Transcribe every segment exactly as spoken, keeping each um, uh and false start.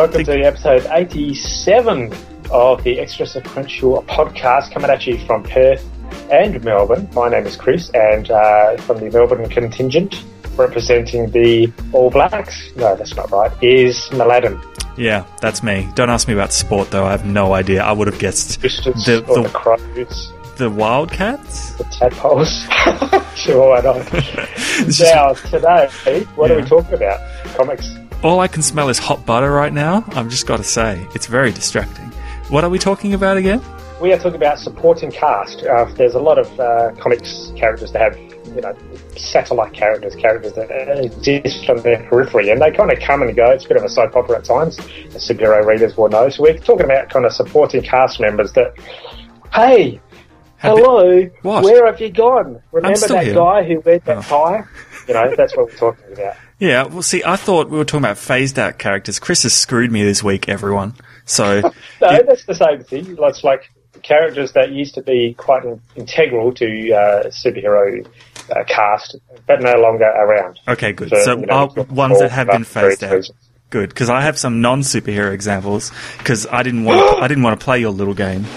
welcome to episode eighty-seven of the Extra Sequential podcast, coming at you from Perth and Melbourne. My name is Chris, and uh, from the Melbourne contingent, representing the All Blacks, no, that's not right, is Mladen. Yeah, that's me. Don't ask me about sport, though. I have no idea. I would have guessed the, the, the Crows. The Wildcats? The Tadpoles. Sure, why not? Now, today, what yeah. are we talking about? Comics. All I can smell is hot butter right now. I've just got to say, it's very distracting. What are we talking about again? We are talking about supporting cast. Uh, there's a lot of uh, comics characters that have, you know, satellite characters, characters that exist on their periphery, and they kind of come and go. It's a bit of a soap opera at times, as superhero readers will know. So we're talking about kind of supporting cast members that, hey, have hello, they, what? Where have you gone? Remember that here. guy who wears that oh. tie? You know, that's what we're talking about. Yeah, well, see, I thought we were talking about phased-out characters. Chris has screwed me this week, everyone. So no, it, that's the same thing. It's like characters that used to be quite in, integral to uh, superhero uh, cast, but no longer around. Okay, good. So, so you know, uh, ones that have been phased out. Reasons. Good, because I have some non-superhero examples. Because I didn't want, I didn't want to play your little game.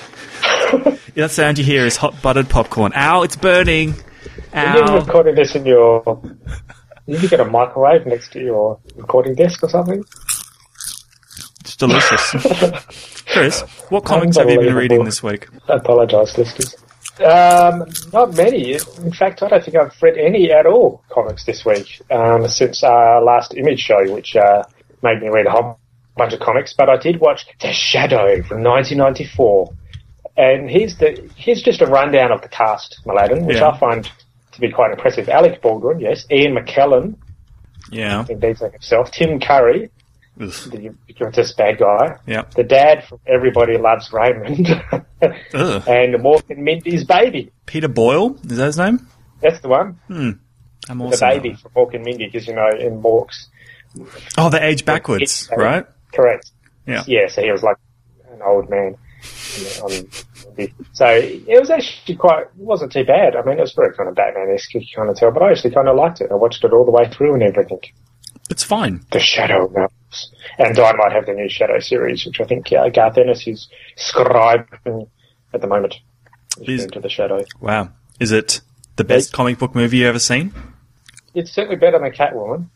That sound you hear is hot buttered popcorn. Ow! It's burning. Ow! You're recording this in your. Did you get a microwave next to your recording desk or something? It's delicious. Chris, what comics have you been reading this week? I apologise, listeners. Um, not many. In fact, I don't think I've read any at all comics this week um, since our last Image show, which uh, made me read a whole bunch of comics. But I did watch The Shadow from nineteen ninety-four. And here's the here's just a rundown of the cast, Mladen, which yeah. I find to be quite impressive. Alec Baldwin, yes. Ian McKellen. Yeah. Indeed, like himself. Tim Curry. Oof. The ubiquitous bad guy. Yep. The dad from Everybody Loves Raymond. And Morgan Mindy's baby. Peter Boyle? Is that his name? That's the one. Hmm. I'm the also baby from Morgan Mindy, because, you know, in Morks. Oh, they age backwards, right? Correct. Yeah. Yeah, so he was like an old man. On, so it was actually quite, it wasn't too bad. I mean, it was very kind of Batman-esque, you kind of tell, but I actually kind of liked it. I watched it all the way through and everything. It's fine. The Shadow Maps. And I might have the new Shadow series, which I think uh, Garth Ennis is scribing at the moment. Is, into The Shadow. Wow. Is it the best comic book movie you've ever seen? It's certainly better than Catwoman.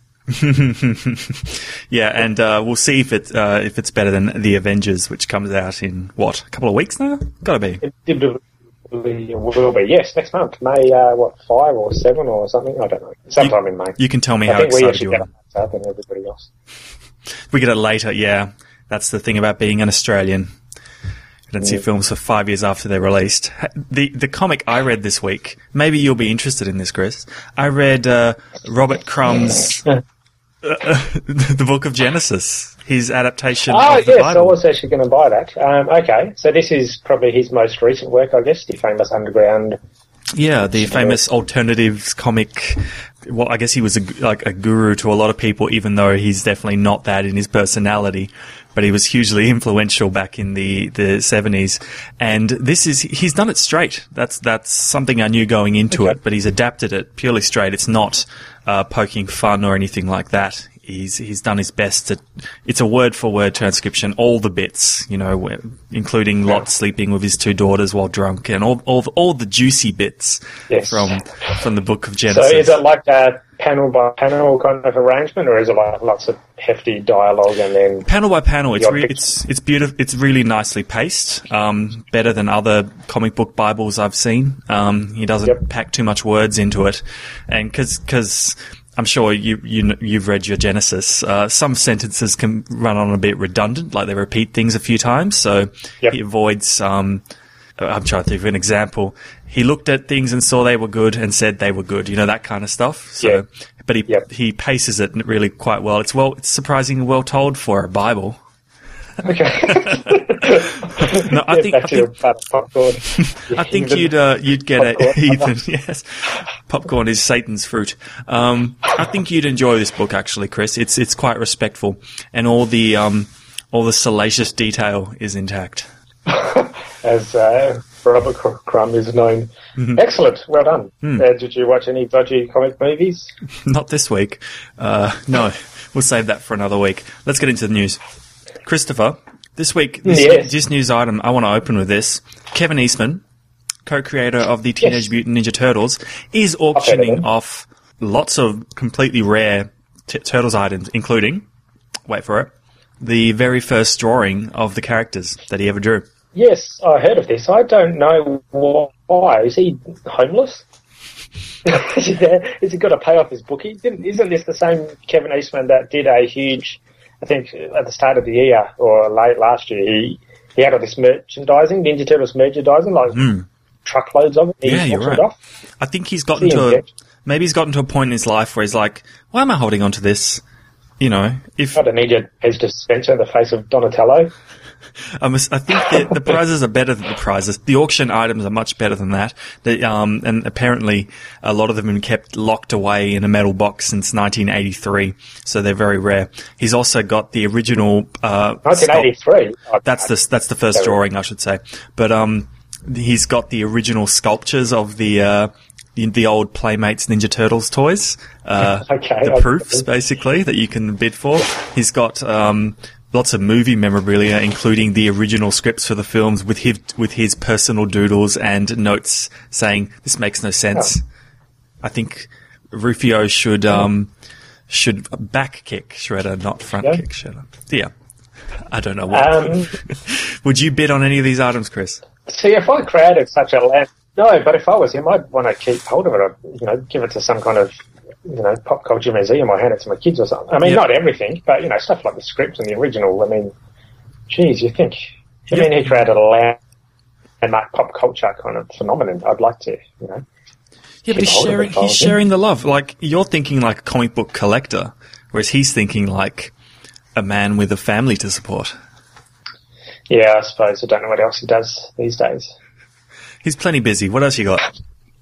Yeah, and uh, we'll see if it uh, if it's better than The Avengers, which comes out in what, a couple of weeks now? Gotta be. It, it will be. Yes, next month, May uh, what five or seven or something. I don't know. Sometime you, in May. You can tell me I how think excited we you are. Get it than everybody else. We get it later. Yeah, that's the thing about being an Australian. We don't see films for five years after they're released. The the comic I read this week, maybe you'll be interested in this, Chris. I read uh, Robert Crumb's uh, The Book of Genesis, his adaptation oh, of the yes, Bible. I was actually going to buy that. Um, okay, so this is probably his most recent work, I guess, the famous underground... Yeah, the famous alternatives comic. Well, I guess he was a, like a guru to a lot of people, even though he's definitely not that in his personality. But he was hugely influential back in the, the seventies. And this is, he's done it straight. That's, that's something I knew going into okay. it, but he's adapted it purely straight. It's not, uh, poking fun or anything like that. He's, he's done his best to, it's a word for word transcription, all the bits, you know, including Lot sleeping with his two daughters while drunk and all, all, all the juicy bits yes. from, from the Book of Genesis. So is it like a panel by panel kind of arrangement, or is it like lots of hefty dialogue and then panel by panel? It's re- it's it's beautiful. It's really nicely paced. Um, better than other comic book Bibles I've seen. Um, he doesn't yep. pack too much words into it, and because because I'm sure you you you've read your Genesis. Uh, some sentences can run on a bit redundant, like they repeat things a few times. So yep. he avoids. Um, I'm trying to think of an example. He looked at things and saw they were good and said they were good. You know, that kind of stuff. So, yeah. but he yep. he paces it really quite well. It's well, it's surprisingly well told for a Bible. Okay. no, I think I think, popcorn. I think you'd uh, you'd get it, Ethan. Yes, popcorn is Satan's fruit. Um, I think you'd enjoy this book, actually, Chris. It's it's quite respectful, and all the um all the salacious detail is intact. As uh, Robert Crumb is known. Mm-hmm. Excellent, well done. Mm. Uh, did you watch any dodgy comic movies? Not this week. Uh, no, we'll save that for another week. Let's get into the news. Christopher, this week, this, yes. this news item, I want to open with this. Kevin Eastman, co-creator of the Teenage yes. Mutant Ninja Turtles, is auctioning off lots of completely rare t- Turtles items, including, wait for it, the very first drawing of the characters that he ever drew. Yes, I heard of this. I don't know why. Is he homeless? is, he there? Is he got to pay off his bookie? Didn't, isn't this the same Kevin Eastman that did a huge, I think at the start of the year or late last year, he, he had all this merchandising, Ninja Turtles merchandising, like mm. truckloads of it. He yeah, you're right. Off. I think he's gotten to a, maybe he's gotten to a point in his life where he's like, why am I holding on to this? You know, if I don't need your head dispenser in the face of Donatello. I, must, I think the, the prizes are better than the prizes. The auction items are much better than that. The, um, and apparently a lot of them have been kept locked away in a metal box since nineteen eighty-three, so they're very rare. He's also got the original... Uh, nineteen eighty-three? Sculpt- that's the that's the first drawing, I should say. But um, he's got the original sculptures of the... Uh, The, the old Playmates Ninja Turtles toys, uh, okay, the proofs, basically, that you can bid for. He's got um, lots of movie memorabilia, including the original scripts for the films with his, with his personal doodles and notes saying, this makes no sense. Oh. I think Rufio should um, should back kick Shredder, not front yeah. kick Shredder. Yeah. I don't know what. Um, Would you bid on any of these items, Chris? See, if I created such a land... No, but if I was him, I'd want to keep hold of it. I'd, you know, give it to some kind of, you know, pop culture museum or hand it to my kids or something. I mean, yep. not everything, but, you know, stuff like the script and the original. I mean, geez, you think... I yep. mean, he created a landmark pop culture kind of phenomenon. I'd like to, you know... Yeah, but he's sharing, he's sharing the love. Like, you're thinking like a comic book collector, whereas he's thinking like a man with a family to support. Yeah, I suppose. I don't know what else he does these days. He's plenty busy. What else you got?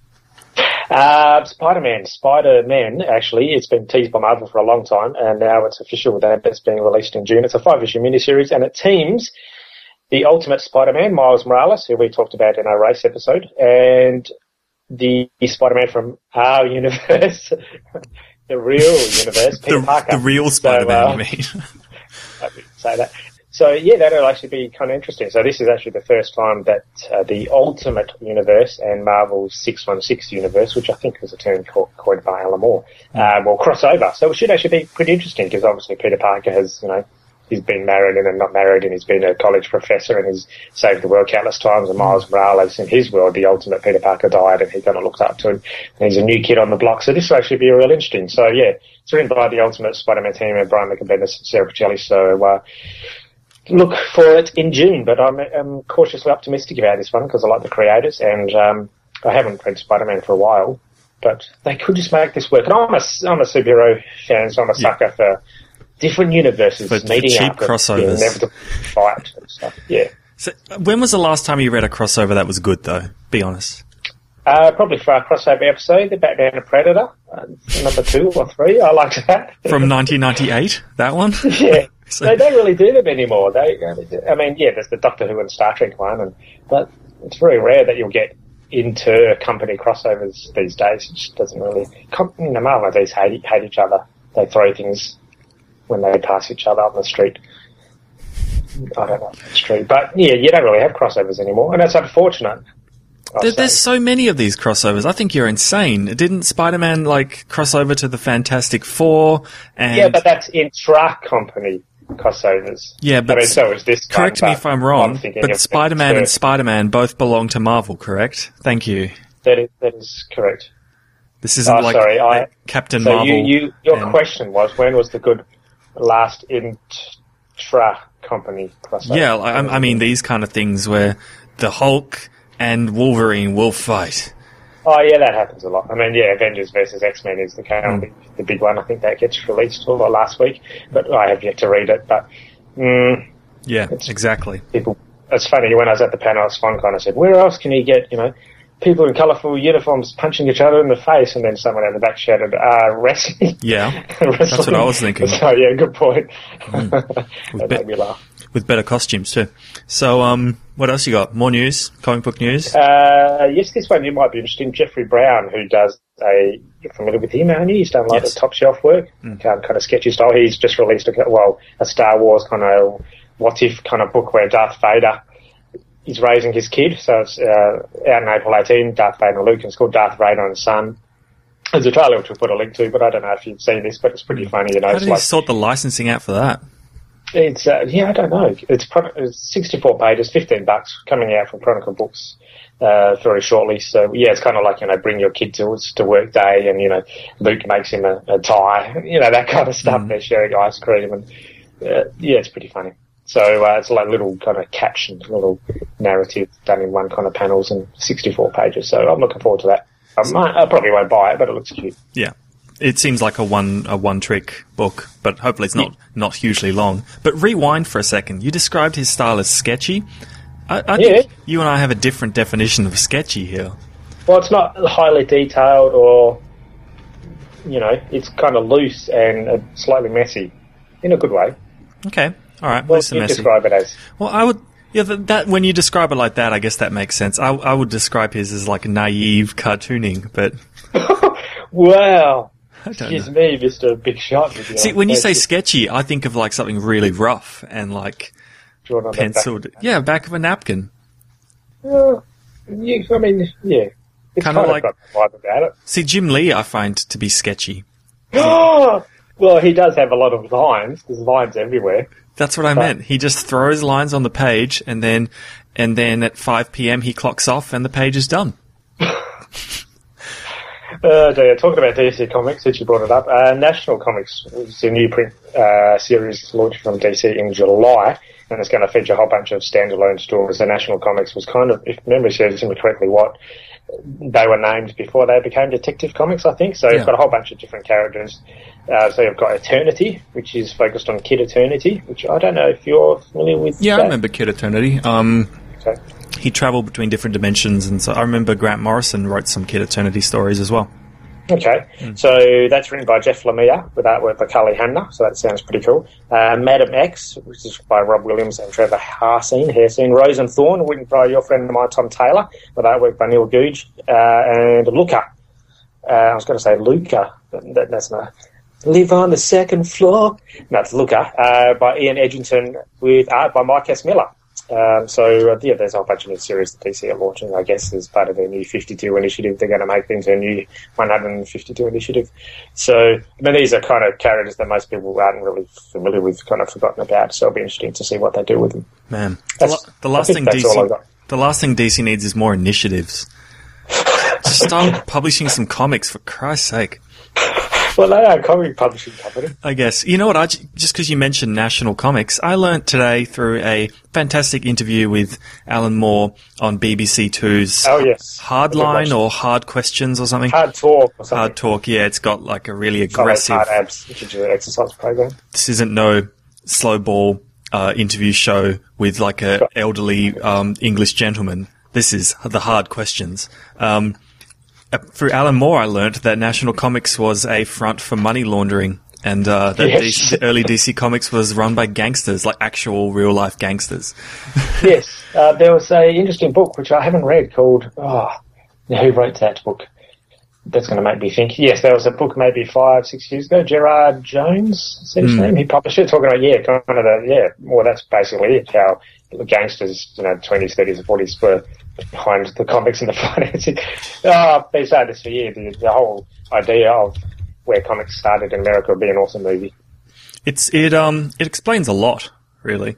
Uh, Spider-Man. Spider-Man, actually, it's been teased by Marvel for a long time, and now it's official that it's being released in June. It's a five-issue miniseries, and it teams the Ultimate Spider-Man, Miles Morales, who we talked about in our race episode, and the Spider-Man from our universe, the real universe, Peter the, Parker. The real Spider-Man, so, uh, you mean? I didn't say that. So, yeah, that'll actually be kind of interesting. So this is actually the first time that uh, the Ultimate Universe and Marvel's six one six Universe, which I think was a term co- coined by Alan Moore, uh, will cross over. So it should actually be pretty interesting because obviously Peter Parker has, you know, he's been married and not married and he's been a college professor and he's saved the world countless times, and Miles Morales, in his world, the ultimate Peter Parker died and he kind of looks up to him and he's a new kid on the block. So this will actually be real interesting. So, yeah, it's written by the Ultimate Spider-Man team and Brian Michael Bendis and Sarah Pichelli. So, uh, look for it in June, but I'm, I'm cautiously optimistic about this one because I like the creators, and um, I haven't read Spider-Man for a while, but they could just make this work. And I'm a, I'm a superhero fan, so I'm a sucker yeah. for different universes for, meeting for cheap up crossovers. And never to fight and stuff. Yeah. So, when was the last time you read a crossover that was good, though? Be honest. Uh, probably for our crossover episode, the Batman and Predator, uh, number two or three. I liked that. From nineteen ninety-eight, that one? Yeah. So, they don't really do them anymore. They, I mean, yeah, there's the Doctor Who and Star Trek one, and but it's very rare that you'll get inter-company crossovers these days. It just doesn't really... You know, Marvel and these hate, hate each other. They throw things when they pass each other on the street. I don't know if it's true. But, yeah, you don't really have crossovers anymore, and that's unfortunate. There, there's so many of these crossovers. I think you're insane. Didn't Spider-Man, like, cross over to the Fantastic Four? And yeah, but that's intra-company crossovers. Yeah, but... I mean, so is this correct one, me if I'm wrong, I'm but Spider-Man and Spider-Man both belong to Marvel, correct? Thank you. That is, that is correct. This isn't oh, like sorry, I, Captain so Marvel. You, you, your and... question was, when was the good last intra-company crossover? Yeah, I, I mean, these kind of things where the Hulk and Wolverine will fight. Oh, yeah, that happens a lot. I mean, yeah, Avengers versus X-Men is the kind of mm. the big one. I think that gets released or last week, but I have yet to read it. But mm, yeah, exactly. People, it's funny, when I was at the panel at SwanCon, I said, where else can you get, you know, people in colourful uniforms punching each other in the face? And then someone in the back shouted, uh, wrestling. Yeah, wrestling. That's what I was thinking. So, yeah, good point. Mm. That be- made me laugh. With better costumes, too. So, um, what else you got? More news? Comic book news? Uh, yes, this one you might be interested in. Jeffrey Brown, who does a... You're familiar with him, aren't you? He's done a lot yes. of top-shelf work, mm. kind, of, kind of sketchy style. He's just released, a, well, a Star Wars kind of what if kind of book where Darth Vader is raising his kid. So it's uh, out in April eighteenth, Darth Vader and Luke, and it's called Darth Vader and Son. There's a trailer which we'll put a link to, but I don't know if you've seen this, but it's pretty funny. You know, How it's did like, he sort the licensing out for that? It's uh, yeah, I don't know. It's, pro- it's sixty-four pages, fifteen bucks, coming out from Chronicle Books uh, very shortly. So yeah, it's kind of like, you know, bring your kid to to work day, and you know, Luke makes him a, a tie, you know, that kind of stuff. Mm. They're sharing ice cream, and uh, yeah, it's pretty funny. So uh, it's like little kind of caption, little narrative done in one kind of panels and sixty-four pages. So I'm looking forward to that. I, might, I probably won't buy it, but it looks cute. Yeah. It seems like a one a one trick book, but hopefully it's not, yeah. not hugely long. But rewind for a second. You described his style as sketchy. I, I yeah. think you and I have a different definition of sketchy here. Well, it's not highly detailed, or, you know, it's kind of loose and uh, slightly messy, in a good way. Okay, all right. Well, loose and you messy. describe it as. Well, I would. Yeah, that, that when you describe it like that, I guess that makes sense. I, I would describe his as like naive cartooning, but. Wow. Excuse know. me, Mister Big Shot. With See, when you say sketchy, I think of like something really rough and like drawn on penciled. Back. Yeah, back of a napkin. Yeah, yeah I mean, yeah. It's kind of like got the vibe about it. See, Jim Lee, I find to be sketchy. Well, he does have a lot of lines. There's lines everywhere. That's what I but, meant. He just throws lines on the page, and then and then at five p.m. he clocks off, and the page is done. Uh, dear. Talking about D C Comics, since you brought it up, uh, National Comics is a new print uh, series launched from D C in July, and it's going to feature a whole bunch of standalone stories. The National Comics was kind of, if memory serves me correctly, what they were named before they became Detective Comics, I think. So yeah. You've got a whole bunch of different characters. Uh, so you've got Eternity, which is focused on Kid Eternity, which I don't know if you're familiar with. Yeah, that. I remember Kid Eternity. Um, okay. He travelled between different dimensions, and so I remember Grant Morrison wrote some Kid Eternity stories as well. Okay, mm. So that's written by Jeff Lemire with artwork by Carly Hamner, so that sounds pretty cool. Uh, Madam X, which is by Rob Williams and Trevor Harsine, Harsine. Rose and Thorn, written by your friend of mine, Tom Taylor, with artwork by Neil Googe. Uh, and Luca, uh, I was going to say Luca, but that, that's not... Live on the second floor. No, it's Luca, uh, by Ian Edgington, with art by Mike S. Miller. Um, so, uh, yeah, there's a whole bunch of new series that D C are launching, I guess, as part of their new fifty-two initiative. They're going to make things a new one hundred fifty-two initiative. So, I mean, these are kind of characters that most people aren't really familiar with, kind of forgotten about, so it'll be interesting to see what they do with them. Man, the, la- the last thing D C, the last thing D C needs is more initiatives. Just start publishing some comics, for Christ's sake. Well, they are a comic publishing company. I guess. You know what? I, just because you mentioned National Comics, I learnt today through a fantastic interview with Alan Moore on B B C Two's oh, yes. Hardline or Hard Questions or something. Hard Talk or something. Hard Talk, yeah. It's got like a really aggressive... Hard Abs, which is an exercise program. This isn't no slow ball uh, interview show with like a sure. elderly um, English gentleman. This is the Hard Questions. Um Through Alan Moore, I learnt that National Comics was a front for money laundering, and uh, that yes. D C, the early D C Comics was run by gangsters, like actual real-life gangsters. Yes. Uh, there was a interesting book, which I haven't read, called... Oh, who wrote that book? That's going to make me think. Yes, there was a book maybe five, six years ago. Gerard Jones, is that his mm. name? He published it, talking about, yeah, kind of the... Yeah, well, that's basically it, how the gangsters, you know, twenties, thirties, and forties were... behind the comics and the financing. Oh, they said this for years. The, the whole idea of where comics started in America would be an awesome movie. It's it um it explains a lot, really.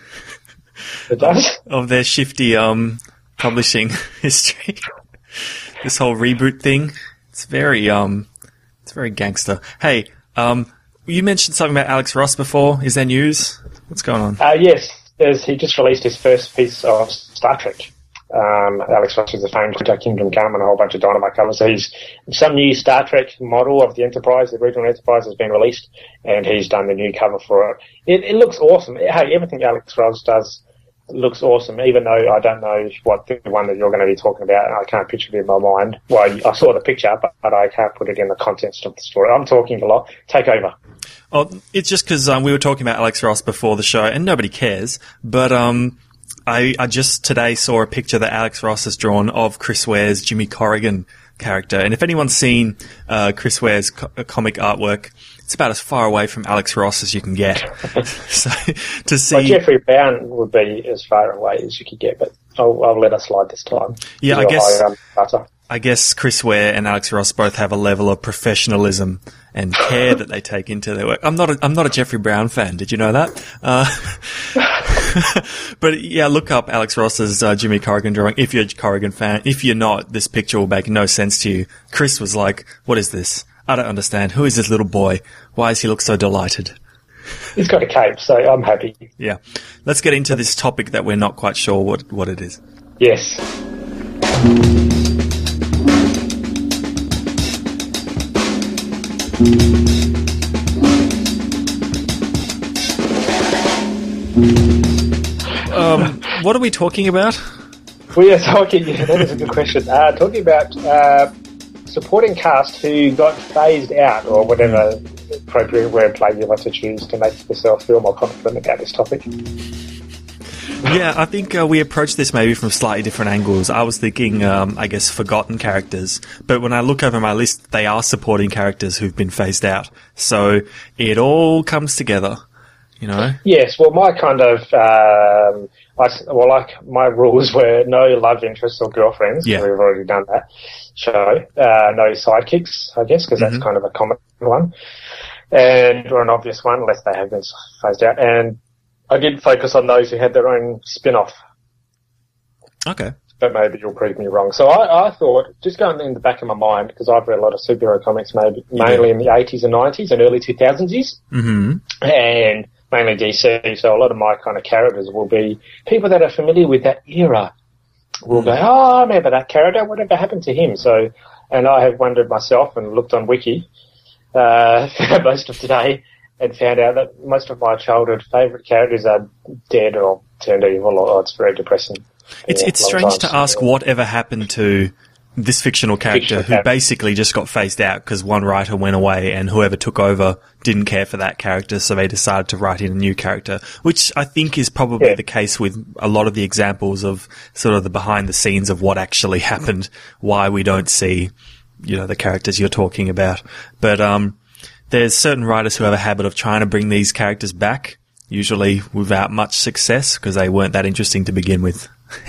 It does? Of, of their shifty um publishing history. This whole reboot thing. It's very um it's very gangster. Hey, um you mentioned something about Alex Ross before. Is there news? What's going on? Uh yes. There's, he just released his first piece of Star Trek. Um, Alex Ross is the famed Kingdom Come and a whole bunch of Dynamite covers. So he's some new Star Trek model of the Enterprise, the original Enterprise, has been released, and he's done the new cover for it. It, it looks awesome. Hey, everything Alex Ross does looks awesome, even though I don't know what the one that you're going to be talking about, and I can't picture it in my mind. Well, I saw the picture, but, but I can't put it in the context of the story. I'm talking a lot. Take over. Oh, it's just because um, we were talking about Alex Ross before the show, and nobody cares, but... um. I, I just today saw a picture that Alex Ross has drawn of Chris Ware's Jimmy Corrigan character. And if anyone's seen uh, Chris Ware's co- comic artwork, it's about as far away from Alex Ross as you can get. So to see well, Jeffrey Brown would be as far away as you could get, but I'll, I'll let us slide this time. Yeah, I guess. High, um, butter. I guess Chris Ware and Alex Ross both have a level of professionalism and care that they take into their work. I'm not a, I'm not a Jeffrey Brown fan. Did you know that? Uh, but yeah, look up Alex Ross's uh, Jimmy Corrigan drawing if you're a Corrigan fan. If you're not, this picture will make no sense to you. Chris was like, what is this? I don't understand. Who is this little boy? Why does he look so delighted? He's got a cape, so I'm happy. Yeah. Let's get into this topic that we're not quite sure what, what it is. Yes. Um, what are we talking about? We are talking, yeah, that is a good question, uh, talking about uh, supporting cast who got phased out, or whatever appropriate wordplay you want to choose to make yourself feel more confident about this topic. Yeah, I think uh, we approached this maybe from slightly different angles. I was thinking, um, I guess, forgotten characters. But when I look over my list, they are supporting characters who've been phased out. So it all comes together, you know? Yes, well, my kind of, um, I, well, like, my rules were no love interests or girlfriends. Yeah. We've already done that show. Uh, no sidekicks, I guess, because Mm-hmm. that's kind of a common one. And, or an obvious one, unless they have been phased out. And I did focus on those who had their own spin-off. Okay. But maybe you'll prove me wrong. So I, I thought, just going in the back of my mind, because I've read a lot of superhero comics, maybe mainly in the eighties and nineties and early two thousands, Mm-hmm. and mainly D C. So a lot of my kind of characters will be people that are familiar with that era. Will go, oh, I remember that character. Whatever happened to him? So, and I have wondered myself and looked on Wiki uh, most of today, and found out that most of my childhood favourite characters are dead or turned evil, or it's very depressing. It's Yeah, it's long strange time. to ask whatever happened to this fictional character Fictional who character. basically just got phased out because one writer went away and whoever took over didn't care for that character, so they decided to write in a new character, which I think is probably Yeah. the case with a lot of the examples of sort of the behind the scenes of what actually happened, why we don't see, you know, the characters you're talking about. But um, there's certain writers who have a habit of trying to bring these characters back, usually without much success because they weren't that interesting to begin with.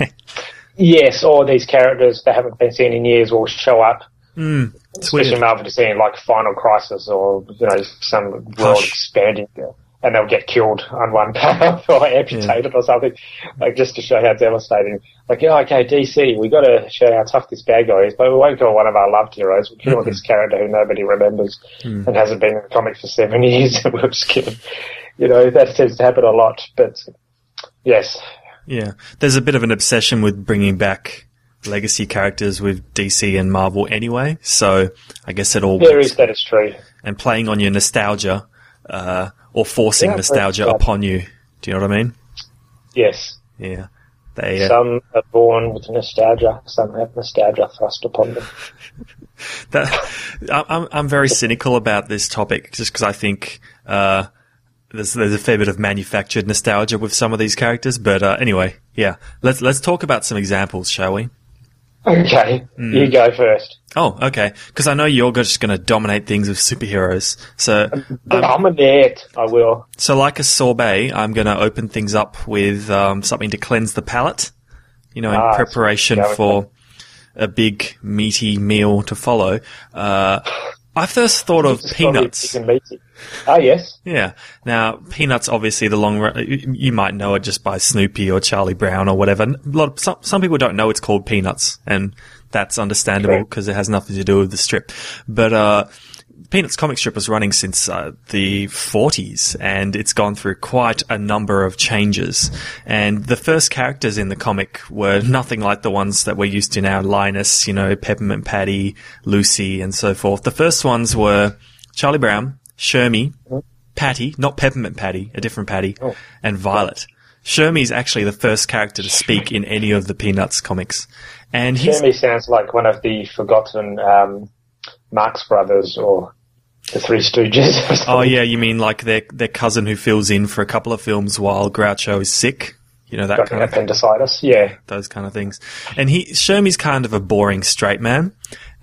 Yes, or these characters that haven't been seen in years will show up. Mm, it's Especially weird. Marvel to see in like Final Crisis or, you know, some world Hush. expanding, and they'll get killed on one panel or amputated or something, like just to show how devastating. Like, yeah, okay, D C, we got to show how tough this bad guy is, but we won't kill one of our loved heroes. We'll kill Mm-hmm. this character who nobody remembers Mm. and hasn't been in the comic for seven years, and we'll just kill him. You know, that tends to happen a lot, but yes. Yeah, there's a bit of an obsession with bringing back legacy characters with D C and Marvel anyway, so I guess it all There works. is, that is true. And playing on your nostalgia, uh, or forcing Yeah, nostalgia but- upon you. Do you know what I mean? Yes. Yeah. They, uh, Some are born with nostalgia, some have nostalgia thrust upon them. that, I- I'm, I'm very cynical about this topic just because I think, uh, there's, there's a fair bit of manufactured nostalgia with some of these characters, but, uh, anyway, yeah. Let's, let's talk about some examples, shall we? Okay, Mm. you go first. Oh, okay. Because I know you're just going to dominate things with superheroes. So, I'm, Dominate, I will. so like a sorbet, I'm going to open things up with um, something to cleanse the palate. You know, in Ah, preparation so- for a big meaty meal to follow. Uh, I first thought of It's probably peanuts. big and meaty. Ah, yes. Yeah. Now, Peanuts, obviously, the long run, you you might know it just by Snoopy or Charlie Brown or whatever. A lot of, some, some people don't know it's called Peanuts, and that's understandable Correct. because it has nothing to do with the strip. But, uh, Peanuts comic strip was running since uh, the forties, and it's gone through quite a number of changes. And the first characters in the comic were nothing like the ones that we're used to now, Linus, you know, Peppermint Patty, Lucy, and so forth. The first ones were Charlie Brown, Shermie, Patty, not Peppermint Patty, a different Patty, Oh. and Violet. Shermie's actually the first character to speak in any of the Peanuts comics. And he's, Jeremy sounds like one of the forgotten um, Marx Brothers or the Three Stooges. or oh something. yeah, you mean like their their cousin who fills in for a couple of films while Groucho is sick? You know, that Got kind of appendicitis, yeah. those kind of things. And he, Shermie's kind of a boring straight man.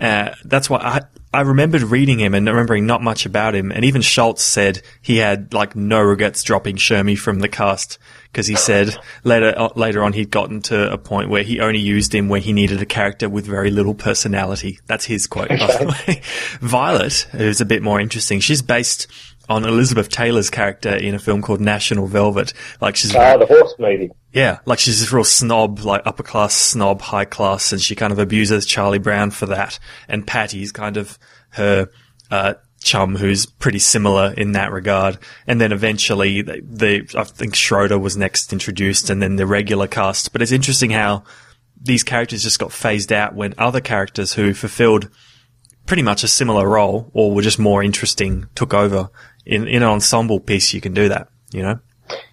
Uh, that's why I I remembered reading him and remembering not much about him. And even Schultz said he had like no regrets dropping Shermie from the cast because he said later uh, later on he'd gotten to a point where he only used him when he needed a character with very little personality. That's his quote, by the way. Violet, who's a bit more interesting, she's based on Elizabeth Taylor's character in a film called National Velvet. Like she's oh, the horse movie. Yeah, like she's this real snob, like upper class snob, high class, and she kind of abuses Charlie Brown for that. And Patty's kind of her uh chum, who's pretty similar in that regard. And then eventually, the, the I think Schroeder was next introduced, and then the regular cast. But it's interesting how these characters just got phased out when other characters who fulfilled pretty much a similar role or were just more interesting took over. In, in an ensemble piece, you can do that, you know?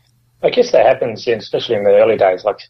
I guess that happens, yeah, especially in the early days, like,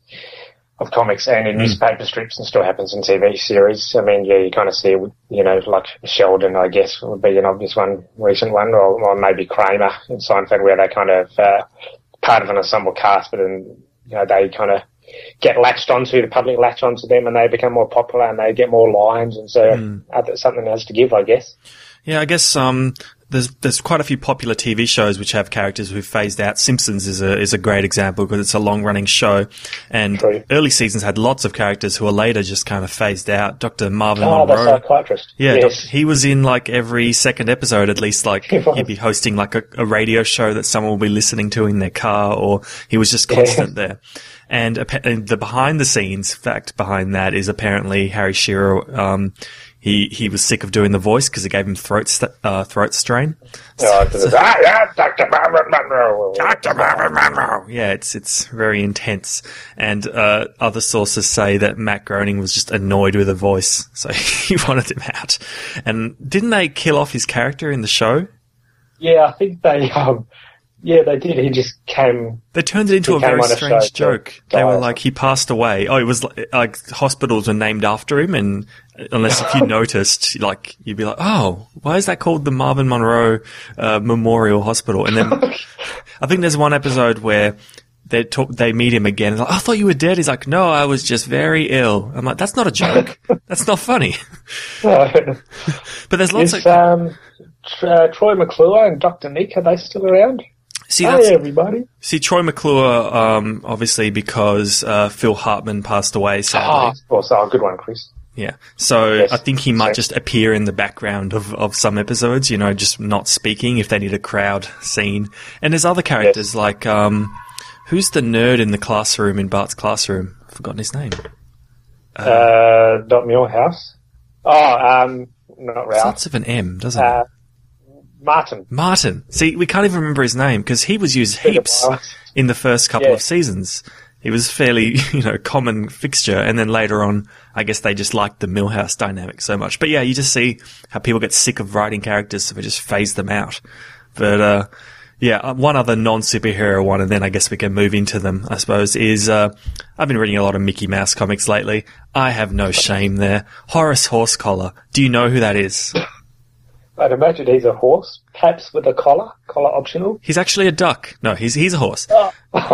of comics and in mm. newspaper strips, and still happens in T V series. I mean, yeah, you kind of see, you know, like Sheldon, I guess, would be an obvious one, recent one, or, or maybe Kramer in Seinfeld, where they kind of, uh, part of an ensemble cast, but then, you know, they kind of get latched onto, the public latch onto them, and they become more popular, and they get more lines, and so mm. other, something has to give, I guess. Yeah, I guess, um, There's there's quite a few popular T V shows which have characters who've phased out. Simpsons is a is a great example because it's a long running show, and True. early seasons had lots of characters who were later just kind of phased out. Doctor Marvin oh, Monroe, the psychiatrist. Yeah, yes. he was in like every second episode at least. Like he'd be hosting like a, a radio show that someone will be listening to in their car, or he was just constant yeah. there. And, and the behind the scenes fact behind that is apparently Harry Shearer. Um, He he was sick of doing the voice because it gave him throat st- uh, throat strain. Oh, so, ah, yeah, Doctor Marvin Monroe. Doctor Marvin Monroe. Yeah, it's it's very intense. And uh, other sources say that Matt Groening was just annoyed with the voice, so he wanted him out. And didn't they kill off his character in the show? Yeah, I think they. Um, yeah, they did. He just came. They turned it into a very strange joke. They were like, he passed away. Oh, it was like, like hospitals were named after him, and unless if you noticed, like you'd be like, oh, why is that called the Marvin Monroe uh, Memorial Hospital? And then I think there's one episode where they talk, they meet him again. And like, oh, I thought you were dead. He's like, no, I was just very ill. I'm like, that's not a joke. That's not funny. But there's lots is, of um, uh, Troy McClure and Doctor Nick, are they still around? See, Hi, that's, everybody. See, Troy McClure, um, obviously because uh, Phil Hartman passed away, sadly. Oh, of course. Oh, good one, Chris. Yeah. So yes. I think he might just appear in the background of, of some episodes, you know, just not speaking if they need a crowd scene. And there's other characters yes. like, um, who's the nerd in the classroom, in Bart's classroom? I've forgotten his name. Uh, uh Dot Millhouse. Oh, um, not Ralph. Starts with an M, doesn't uh, it? Martin. Martin. See, we can't even remember his name because he was used heaps in the first couple yeah. of seasons. He was fairly, you know, common fixture. And then later on, I guess they just liked the Millhouse dynamic so much. But yeah, you just see how people get sick of writing characters, so they just phase them out. But, uh, yeah, one other non-superhero one, and then I guess we can move into them, I suppose, is, uh, I've been reading a lot of Mickey Mouse comics lately. I have no shame there. Horace Horsecollar. Do you know who that is? I'd imagine he's a horse, perhaps with a collar, collar optional. He's actually a duck. No, he's he's a horse. Oh,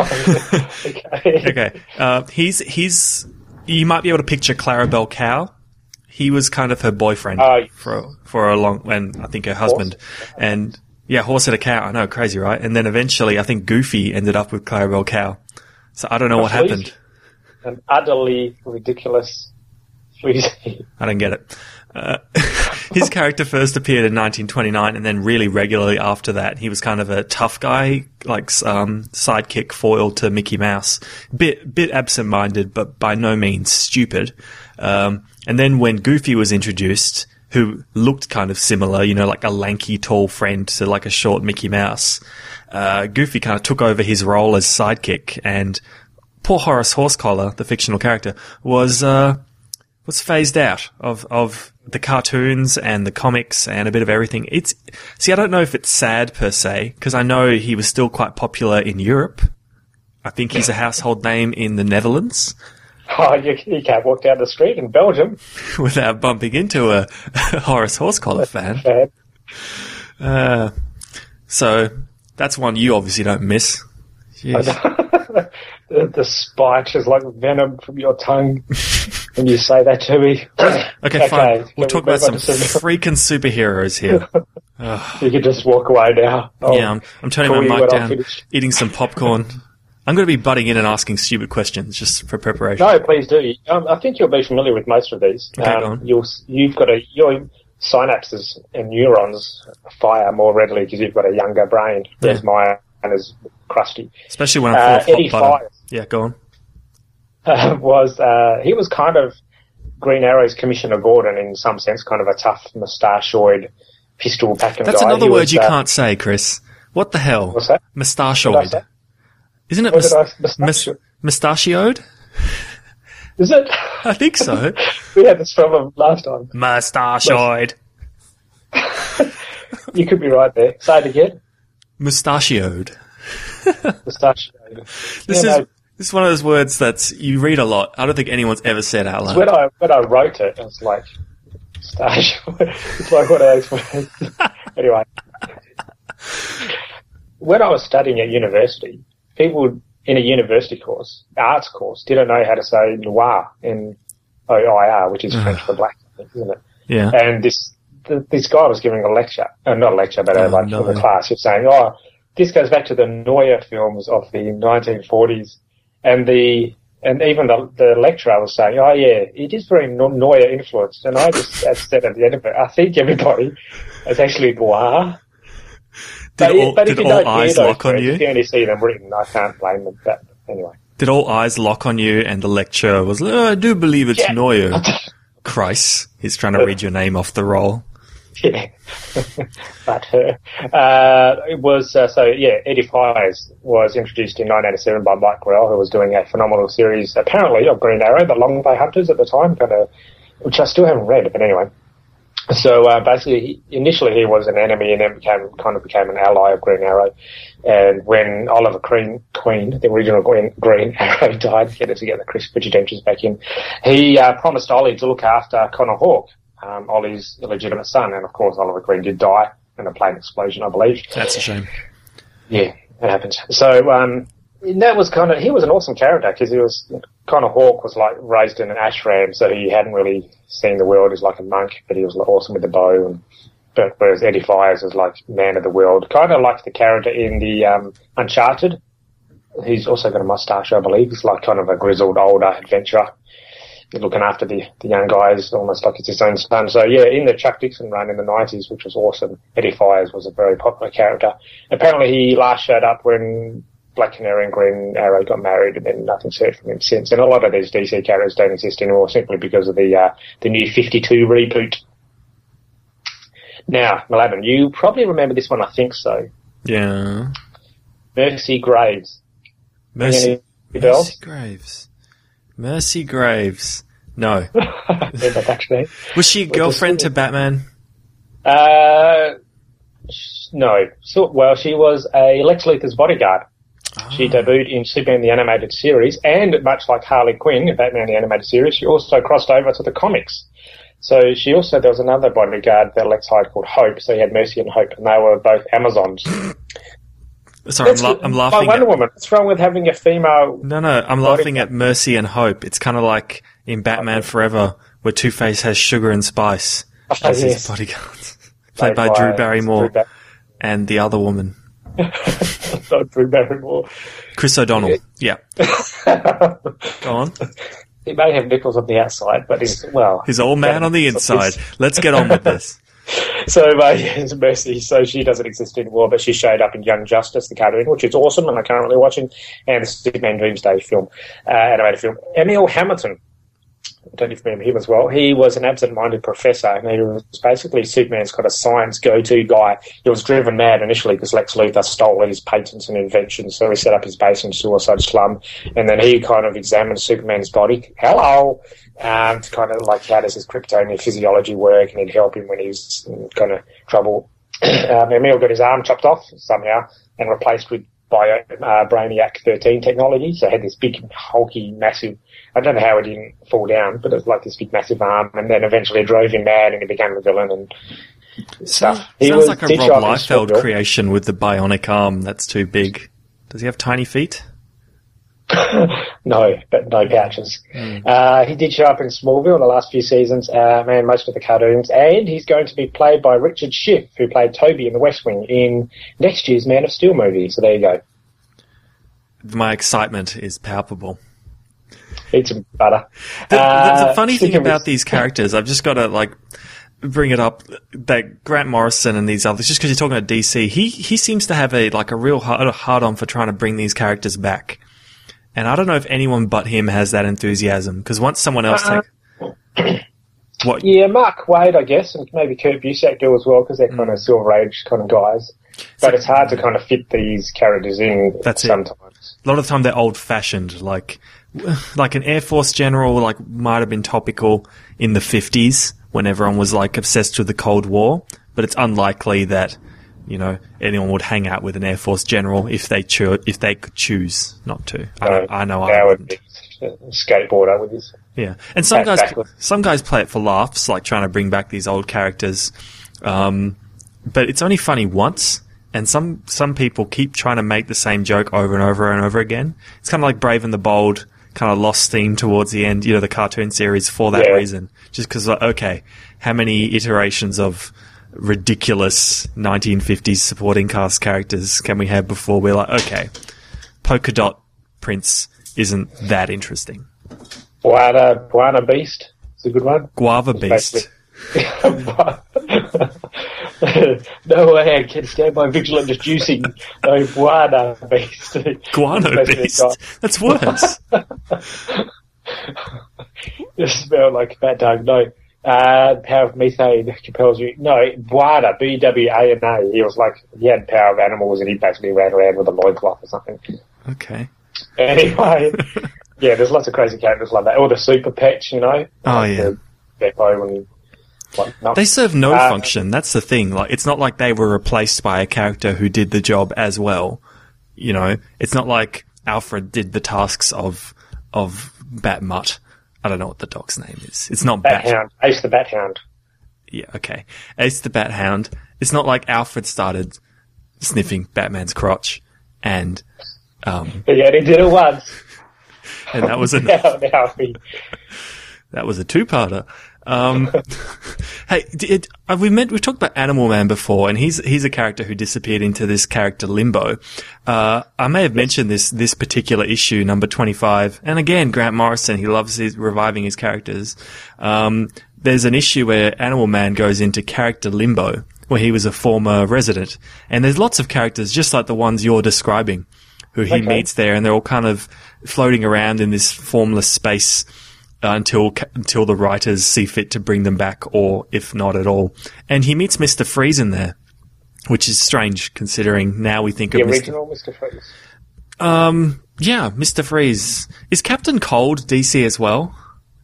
okay. okay. Uh, he's he's. You might be able to picture Clarabelle Cow. He was kind of her boyfriend uh, for for a long, and I think her husband, horse. and yeah, horse and a cow. I know, crazy, right? And then eventually, I think Goofy ended up with Clarabelle Cow. So I don't know what happened. An utterly ridiculous. I don't get it. Uh, his character first appeared in nineteen twenty-nine, and then really regularly after that. He was kind of a tough guy, like um, sidekick foil to Mickey Mouse. Bit bit absent-minded, but by no means stupid. Um, and then when Goofy was introduced, who looked kind of similar, you know, like a lanky, tall friend to like a short Mickey Mouse, uh, Goofy kind of took over his role as sidekick, and poor Horace Horsecollar, the fictional character, was uh, was phased out of of the cartoons and the comics and a bit of everything. It's see, I don't know if it's sad per se, because I know he was still quite popular in Europe. I think he's a household name in the Netherlands. Oh, you, you can't walk down the street in Belgium without bumping into a, a Horace Horsecollar fan. Uh, so that's one you obviously don't miss. the, the spike is like venom from your tongue. when you say that to me. Okay, Okay, fine. can We'll we talk about move some on to some- freaking superheroes here. You can just walk away now. I'll Yeah, I'm, I'm turning call my you mic when I'm down, finished. eating some popcorn. I'm going to be butting in and asking stupid questions just for preparation. No, please do. Um, I think you'll be familiar with most of these. Okay, um, go on. You'll, you've got a your synapses and neurons fire more readily because you've got a younger brain, whereas mine is crusty. Especially when I'm Uh, full of Eddie hot butter. Fires Yeah, go on. uh, was uh, he was kind of Green Arrow's Commissioner Gordon in some sense, kind of a tough, moustachoid, pistol packing guy. That's another He word was, you uh, can't say, Chris. What the hell? What's that? What did I Mustachioid. say? Isn't it What mus- did I- mus- mustachio- mustachioed? Is it? I think so. We had this problem last time. Mustachioid. You could be right there. Say it again. Mustachioed. Mustachioid. This Yeah, is no, this is one of those words that you read a lot. I don't think anyone's ever said out loud. when I when I wrote it, it was like stash. It's like one of those words. Anyway, when I was studying at university, people in a university course, arts course, didn't know how to say noir in O I R, which is French for black, isn't it? Yeah. And this th- this guy was giving a lecture, uh, not a lecture, but a, Oh, like no. for the class. He was saying, "Oh, this goes back to the Neue films of the nineteen forties," and the and even the the lecturer was saying, "Oh yeah, it is very no- Neue influenced." And I just said at the end of it, I think everybody is actually noir. Did But, all, but if did you all don't hear eyes those lock on words, you? if you only see them written, I can't blame them. But anyway, Did all eyes lock on you and the lecturer was, oh, I do believe it's Yeah. Neuer. Christ. He's trying to read your name off the roll. yeah. But uh, uh, it was uh, so yeah. Eddie Fires was introduced in nineteen eighty-seven by Mike Grell, who was doing a phenomenal series, apparently, of Green Arrow, the Long Bay Hunters at the time, kind of, which I still haven't read. But anyway. So uh, basically, he, initially he was an enemy, and then became kind of became an ally of Green Arrow. And when Oliver Queen, Queen the original Green, Green Arrow, died, get it together, Chris Richard Dentry's back in. He uh, promised Ollie to look after Connor Hawke, um, Ollie's illegitimate son, and of course Oliver Queen did die in a plane explosion, I believe. That's a shame. Yeah, it happens. So um, that was kind of he was an awesome character because he was Connor Hawke was like raised in an ashram, so he hadn't really seen the world as like a monk, but he was like, awesome with the bow. And but whereas Eddie Fires was like man of the world, kind of like the character in the um, Uncharted. He's also got a mustache, I believe. He's like kind of a grizzled older adventurer, looking after the, the young guys, almost like it's his own son. So yeah, in the Chuck Dixon run in the nineties, which was awesome, Eddie Fires was a very popular character. Apparently he last showed up when Black Canary and Green Arrow got married, and then nothing's heard from him since. And a lot of these D C characters don't exist anymore simply because of the uh, the new fifty-two reboot. Now, Malaban, you probably remember this one, I think so. Yeah. Mercy Graves. Mercy, Any bells? Mercy Graves. Mercy Graves. No. Remember that name? Was she a girlfriend to Batman? Uh, sh- no. So, well, she was a Lex Luthor's bodyguard. She debuted in Superman the Animated Series, and much like Harley Quinn in Batman the Animated Series, she also crossed over to the comics. So she also, there was another bodyguard that Lex hired called Hope, so he had Mercy and Hope, and they were both Amazons. Sorry, I'm, That's- la- I'm by laughing Wonder at... Woman. What's wrong with having a female... No, no, I'm laughing at Mercy and Hope. It's kind of like in Batman Forever, where Two-Face has Sugar and Spice Oh, as his yes. bodyguards. Played by Drew Barrymore Drew Bar- and the other woman. Not Drew Barrymore. Chris O'Donnell. Yeah. Go on. He may have nipples on the outside, but he's, well... He's all man on the inside. Let's get on with this. So, uh, yeah, Mercy, so she doesn't exist anymore, but she showed up in Young Justice, the cartoon, which is awesome, and I'm currently watching, and the Superman Doomsday film, uh, animated film. Emil Hamilton, I don't know if you remember him as well. He was an absent-minded professor, and he was basically Superman's kind of science go-to guy. He was driven mad initially because Lex Luthor stole his patents and inventions, so he set up his base in Suicide Slum, and then he kind of examined Superman's body. Hello! Um, to kind of like, how does his kryptonian physiology work, and he'd help him when he was in kind of trouble. um, Emil got his arm chopped off somehow and replaced with Bio, uh, Brainiac thirteen technology, so it had this big, hulky, massive, I don't know how it didn't fall down, but it was like this big, massive arm, and then eventually it drove him mad and he became a villain and stuff. Sounds, He sounds was like a teacher Rob of Liefeld Israel. creation with the bionic arm that's too big. Does he have tiny feet? No, but no pouches. Mm. Uh, he did show up in Smallville in the last few seasons, uh, man, most of the cartoons, and he's going to be played by Richard Schiff, who played Toby in The West Wing in next year's Man of Steel movie. So there you go. My excitement is palpable. Eat some butter. The, uh, the funny thing about with... these characters, I've just got to like bring it up, that Grant Morrison and these others, just because you're talking about D C, he he seems to have a like a real hard, hard on for trying to bring these characters back. And I don't know if anyone but him has that enthusiasm, because once someone else uh, take... what? Yeah, Mark Waid, I guess, and maybe Kurt Busiek do as well, because they're mm. kind of Silver Age kind of guys. But so, it's hard to kind of fit these characters in that's sometimes. It. A lot of the time they're old-fashioned, like like an Air Force general like might have been topical in the fifties when everyone was like obsessed with the Cold War, but it's unlikely that, you know, anyone would hang out with an Air Force general if they cho- if they could choose not to. I, no, I know I wouldn't. Skateboarder with his yeah, and some guys backwards. some guys play it for laughs, like trying to bring back these old characters, um, but it's only funny once. And some some people keep trying to make the same joke over and over and over again. It's kind of like Brave and the Bold, kind of lost steam towards the end, you know, the cartoon series for that yeah. reason. Just because, okay, how many iterations of ridiculous nineteen fifties supporting cast characters can we have before we're like, okay, Polka Dot Prince isn't that interesting. Guana, Guana Beast is a good one. Guava Beast. No way I can stand my vigilant juicing. No, Guana Beast. Guano Beast? That's worse. You smell like a bad dog. No. Uh, power of methane compels you. No, Buana, B W A N A. He was like, he had power of animals and he basically ran around with a loincloth or something. Okay. Anyway, yeah, there's lots of crazy characters like that. Or the Super Pets, you know? Oh, like yeah. Beppo and whatnot. They serve no uh, function. That's the thing. Like, it's not like they were replaced by a character who did the job as well. You know, it's not like Alfred did the tasks of of Bat Mutt. I don't know what the dog's name is. It's not Bat. Bat Hound. Ace the Bat Hound. Yeah, okay. Ace the Bat Hound. It's not like Alfred started sniffing Batman's crotch and... Um, yeah, he did it once. And that was a... now, now he... That was a two-parter. Um, hey, it, uh, we meant we've talked about Animal Man before, and he's he's a character who disappeared into this character limbo. Uh, I may have mentioned this this particular issue, number twenty-five, and again, Grant Morrison, he loves his, reviving his characters. Um, there's an issue where Animal Man goes into character limbo, where he was a former resident, and there's lots of characters just like the ones you're describing, who he okay. meets there, and they're all kind of floating around in this formless space. Uh, until until the writers see fit to bring them back, or if not at all. And he meets Mister Freeze in there, which is strange considering now we think the of original Mister Mister Freeze. Um, yeah, Mister Freeze. Is Captain Cold D C as well?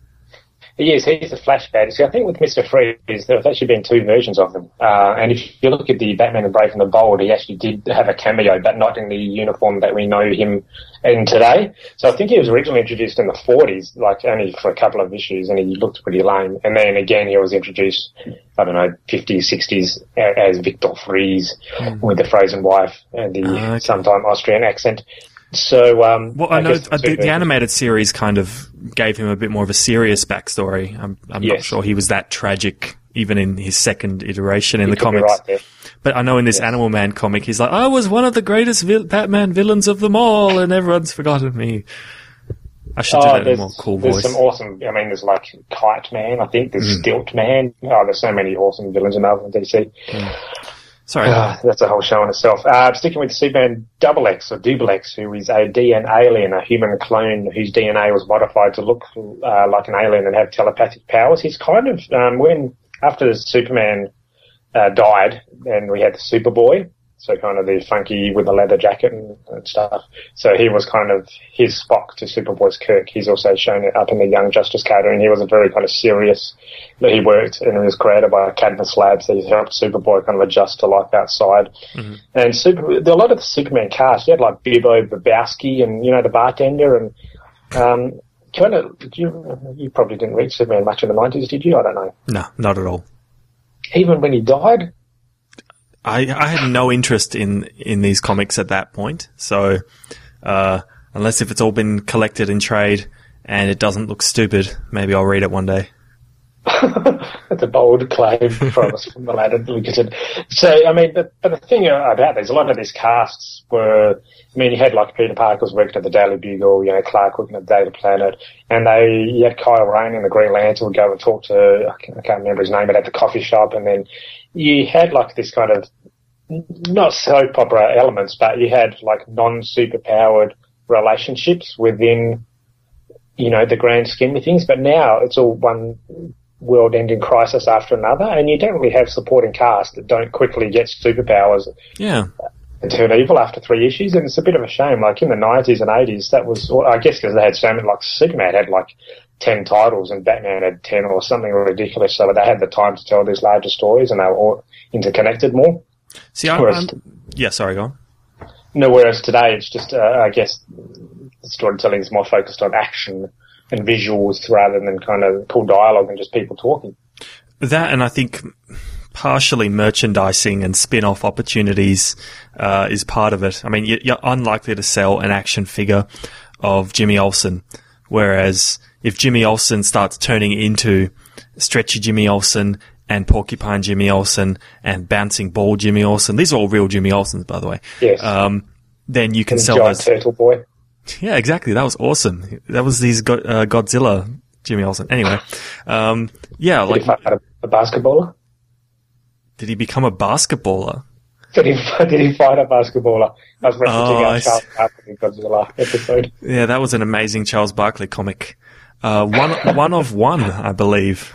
He is. He's a Flash fantasy. I think with Mister Freeze, there have actually been two versions of them. Uh, and if you look at the Batman and Brave and the Bold, he actually did have a cameo, but not in the uniform that we know him in today. So I think he was originally introduced in the forties, like only for a couple of issues, and he looked pretty lame. And then again, he was introduced, I don't know, fifties, sixties, as Victor Freeze mm. with the frozen wife and the uh, okay. sometime Austrian accent. So, um, well, I, I know the, the, the animated series kind of gave him a bit more of a serious backstory. I'm, I'm yes. not sure he was that tragic, even in his second iteration in you the comics. Right there. But I know in this yes. Animal Man comic, he's like, I was one of the greatest vil- Batman villains of them all, and everyone's forgotten me. I should oh, do that in a more cool there's voice. There's some awesome, I mean, there's like Kite Man, I think, there's mm. Stilt Man. Oh, there's so many awesome villains in Marvel and D C. Mm. Sorry. Uh, that's a whole show in itself. Uh, sticking with Superman Double X, or Double X, who is a D N A alien, a human clone whose D N A was modified to look uh, like an alien and have telepathic powers. He's kind of, um, when, after Superman uh, died, and we had the Superboy, so kind of the funky with the leather jacket and, and stuff. So he was kind of his Spock to Superboy's Kirk. He's also shown it up in the Young Justice cartoon. He was a very kind of serious, he worked and it was created by Cadmus Labs. He helped Superboy kind of adjust to life outside. Mm-hmm. And super, a lot of the Superman cast, you had like Bilbo Babowski and, you know, the bartender and, um, kind of, did you, you probably didn't read Superman much in the nineties, did you? I don't know. No, not at all. Even when he died? I, I had no interest in, in these comics at that point, so uh, Unless if it's all been collected in trade and it doesn't look stupid, maybe I'll read it one day. That's a bold claim from us from the lad at Lincoln. So, I mean, but, but the thing about this, a lot of these casts were, I mean, you had like Peter Parker's working at the Daily Bugle, you know, Clark working at the Daily Planet, and they, you had Kyle Rayner and the Green Lantern would go and talk to, I can't, I can't remember his name, but at the coffee shop, and then you had like this kind of, not soap opera elements, but you had like non-superpowered relationships within, you know, the grand scheme of things, but now it's all one world-ending crisis after another, and you don't really have supporting cast that don't quickly get superpowers yeah. and turn evil after three issues, and it's a bit of a shame. Like, in the nineties and eighties, that was, I guess because they had so many, like, Superman had, like, ten titles, and Batman had ten or something ridiculous, so they had the time to tell these larger stories, and they were all interconnected more. See, I'm... whereas, I'm yeah, sorry, go on. No, whereas today it's just, uh, I guess, storytelling is more focused on action and visuals rather than kind of pull dialogue and just people talking. That, and I think partially merchandising and spin-off opportunities uh, is part of it. I mean, you're unlikely to sell an action figure of Jimmy Olsen, whereas if Jimmy Olsen starts turning into Stretchy Jimmy Olsen and Porcupine Jimmy Olsen and Bouncing Ball Jimmy Olsen, these are all real Jimmy Olsens, by the way. Yes. Um, then you can and sell Giant those. Turtle Boy. Yeah, exactly. That was awesome. That was these go- uh, Godzilla Jimmy Olsen. Anyway, um, yeah, Did like he fight a, a basketballer? Did he become a basketballer? Did he, did he fight a basketballer? I was referencing Oh, our I Charles see. Barkley Godzilla episode. Yeah, that was an amazing Charles Barkley comic. Uh, one one of one, I believe.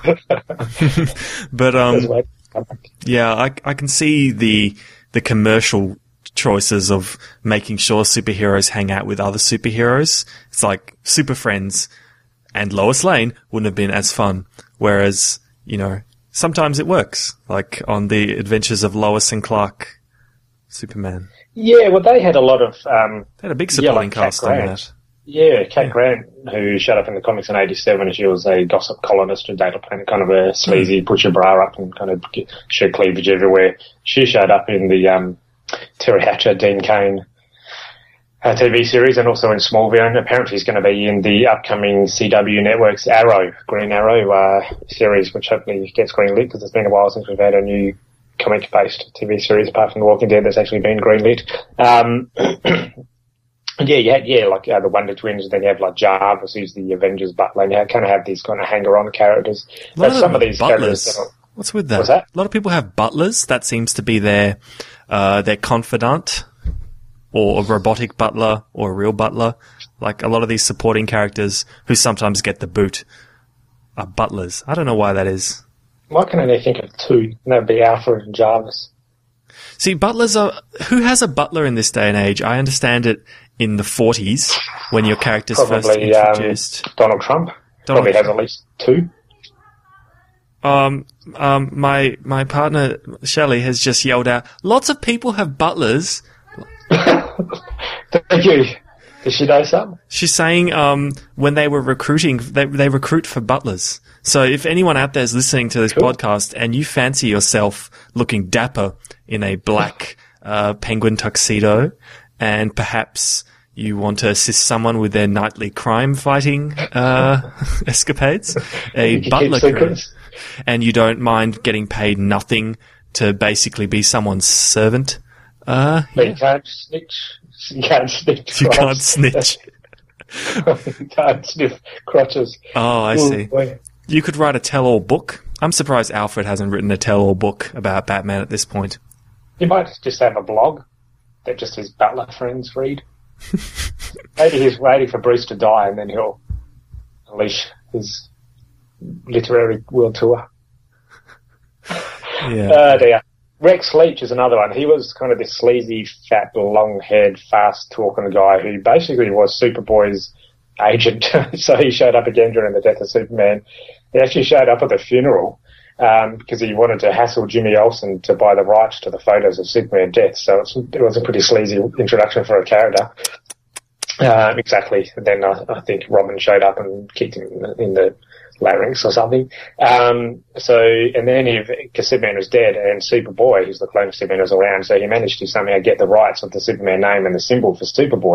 But um, yeah, I I can see the the commercial choices of making sure superheroes hang out with other superheroes. It's like Super Friends and Lois Lane wouldn't have been as fun. Whereas, you know, sometimes it works. Like on the Adventures of Lois and Clark, Superman. Yeah, well, they had a lot of... Um, They had a big yeah, supporting like Cat cast on Grant. that. Yeah, Kat Yeah. Grant, who showed up in the comics in eighty-seven. She was a gossip columnist at Data Planet, kind of a sleazy, put your bra up and kind of get, show cleavage everywhere. She showed up in the um, Terry Hatcher, Dean Cain uh, T V series, and also in Smallville, and apparently he's going to be in the upcoming C W Network's Arrow, Green Arrow uh, series, which hopefully gets greenlit, because it's been a while since we've had a new comic-based T V series, apart from The Walking Dead, that's actually been greenlit. Um, yeah, you had, yeah, like uh, the Wonder Twins, then you have like Jarvis, who's the Avengers butler, and you kind of have these kind of hanger-on characters. A lot But some of of these butlers. characters... That are, What's with that? What's that? A lot of people have butlers. That seems to be their uh, their confidant, or a robotic butler, or a real butler. Like a lot of these supporting characters who sometimes get the boot are butlers. I don't know why that is. why can I only think of two? And that would be Alfred and Jarvis. See, butlers are... Who has a butler in this day and age? I understand it in the forties, when your characters first Probably introduced. um, Donald Trump. Donald Probably has Trump. at least two. Um, um, my my partner Shelley has just yelled out, "Lots of people have butlers." Thank you. Does she know something? She's saying um, when they were recruiting, they, they recruit for butlers. So if anyone out there is listening to this Cool. podcast and you fancy yourself looking dapper in a black uh, penguin tuxedo, and perhaps you want to assist someone with their nightly crime fighting uh, escapades, a You keep butler crew, secrets. and you don't mind getting paid nothing to basically be someone's servant, uh, But yeah. you can't snitch. You can't snitch. You can't crotch. snitch. You can't sniff crotches. Oh, I Ooh, see. boy. You could write a tell-all book. I'm surprised Alfred hasn't written a tell-all book about Batman at this point. He might just have a blog that just his butler friends read. Maybe he's waiting for Bruce to die and then he'll unleash his literary world tour. Yeah. Oh dear. Rex Leach is another one. He was kind of this sleazy, fat, long-haired, fast-talking guy who basically was Superboy's agent. So he showed up again during the death of Superman. He actually showed up at the funeral um, because he wanted to hassle Jimmy Olsen to buy the rights to the photos of Superman death. So it's, it was a pretty sleazy introduction for a character. Uh, exactly. And then I, I think Robin showed up and kicked him in the, in the larynx or something. Um, so, and then he, because Superman was dead and Superboy, who's the clone of Superman, was around, so he managed to somehow get the rights of the Superman name and the symbol for Superboy.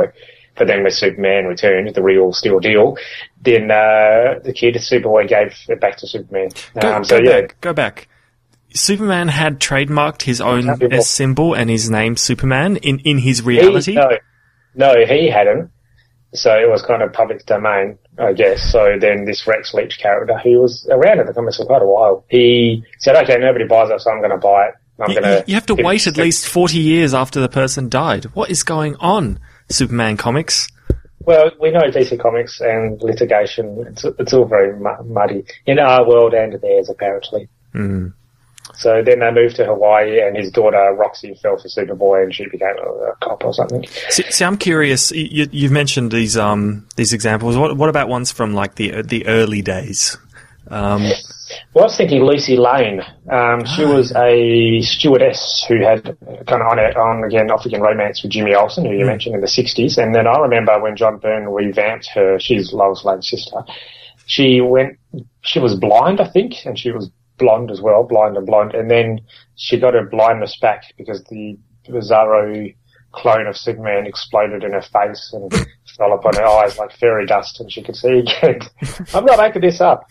but then when Superman returned, the real Steel deal, then uh, the kid, Superboy, gave it back to Superman. Go, Um, so go yeah, back, go back. Superman had trademarked his own S symbol and his name Superman in, in his reality? He, no, no, he hadn't. So it was kind of public domain, I guess. So then this Rex Leach character, who was around in the comics for quite a while, he said, okay, nobody buys it, so I'm going to buy it. I'm You, gonna you have to wait at least forty years after the person died. What is going on, Superman comics? Well, we know D C Comics and litigation, it's, it's all very mu- muddy. In our world and theirs, apparently. Mm. So then they moved to Hawaii, and his daughter Roxy fell for Superboy, and she became a, a cop or something. See, see I'm curious. You, you've mentioned these um these examples. What what about ones from like the the early days? Um, Well, I was thinking Lucy Lane. Um, she Oh. was a stewardess who had kind of on, a, on again, off again romance with Jimmy Olsen, who you Mm. mentioned in the sixties. And then I remember when John Byrne revamped her, she's Lois Lane's sister, she went, she was blind, I think, and she was blonde as well, blind and blonde. And then she got her blindness back because the Bizarro clone of Superman exploded in her face and fell upon her eyes like fairy dust, and she could see again. I'm not making this up.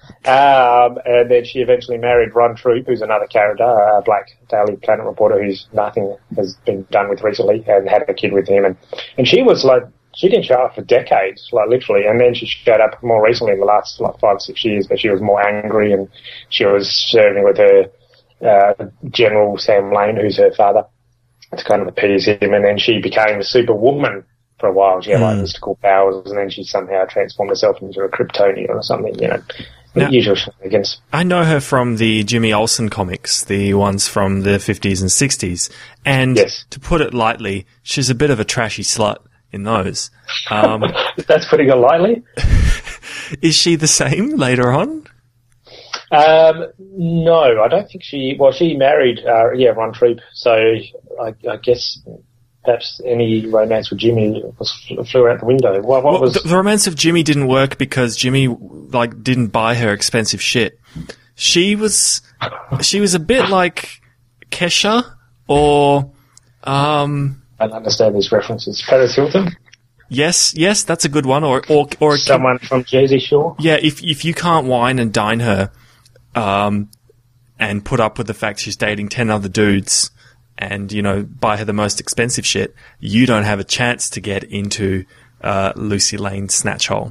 Um, and then she eventually married Ron Troop, who's another character, a black Daily Planet reporter who's nothing has been done with recently, and had a kid with him. And, and she was like, she didn't show up for decades, like literally. And then she showed up more recently in the last like five, six years, but she was more angry, and she was serving with her, uh, General Sam Lane, who's her father, to kind of appease him. And then she became a Superwoman for a while. She had like Mm. mystical powers, and then she somehow transformed herself into a Kryptonian or something, you know. Now- Usual shenanigans. I know her from the Jimmy Olsen comics, the ones from the fifties and sixties. And Yes. to put it lightly, she's a bit of a trashy slut in those. Um, That's putting it lightly. is she the same later on? Um, no, I don't think she. Well, she married, uh, yeah, Ron Troop. So I, I guess perhaps any romance with Jimmy was flew out the window. What, what Well, was? the, the romance of Jimmy didn't work because Jimmy like didn't buy her expensive shit. She was she was a bit like Kesha or um I don't understand these references. Paris Hilton, yes, yes, that's a good one. Or or or someone from Jersey Shore. yeah, if if you can't wine and dine her, um, and put up with the fact she's dating ten other dudes, and you know buy her the most expensive shit, you don't have a chance to get into uh, Lucy Lane's snatch hole.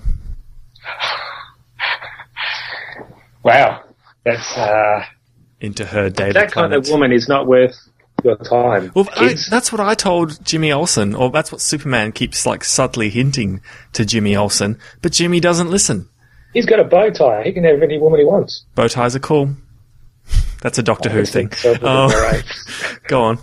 Wow, that's uh, Into her daily that kind planet. of woman is not worth your time. Well, I, kids. that's what I told Jimmy Olsen, or that's what Superman keeps like subtly hinting to Jimmy Olsen, but Jimmy doesn't listen. He's got a bow tie. He can have any woman he wants. Bow ties are cool. That's a Doctor Who thing. So- Oh, go on.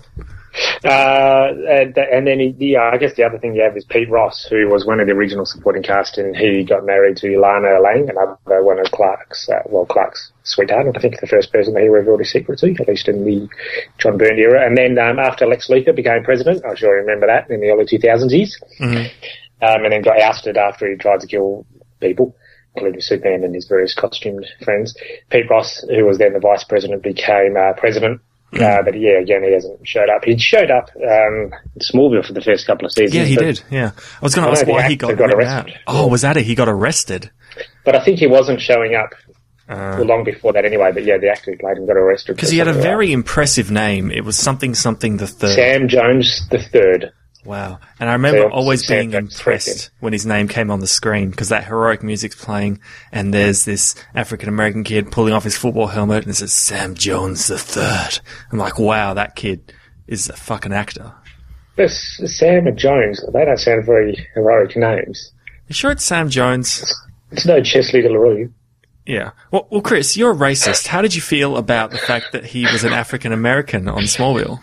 Uh, and, and then he, the, uh, I guess the other thing you have is Pete Ross, who was one of the original supporting cast, and he got married to Lana Lang, another one of Clark's, uh, well, Clark's sweetheart, I think the first person that he revealed his secret to, at least in the John Byrne era. And then um, after Lex Luthor became president, I'm sure you remember that, in the early two thousands, Mm-hmm. um, and then got ousted after he tried to kill people, including Superman and his various costumed friends. Pete Ross, who was then the vice president, became uh, president. Uh, but yeah, again, he hasn't showed up. He showed up um, in Smallville for the first couple of seasons. Yeah, he but, did. Yeah, I was going I to ask know the why he actor got, got written arrested. out. Oh, was that it? He got arrested. but I think he wasn't showing up Uh, well, long before that anyway. But yeah, the actor who played him got arrested. Because for he had a something very like impressive name. It was something something the third. Sam Jones the third. Wow. And I remember Sam- always Sam being Jones impressed when his name came on the screen because that heroic music's playing and there's this African-American kid pulling off his football helmet and it says Sam Jones the third. I'm like, wow, that kid is a fucking actor. But S- Sam and Jones, they don't sound very heroic names. You sure it's Sam Jones? It's no Chesley LaRue. Yeah. Well, well, Chris, you're a racist. How did you feel about the fact that he was an African-American on Smallville?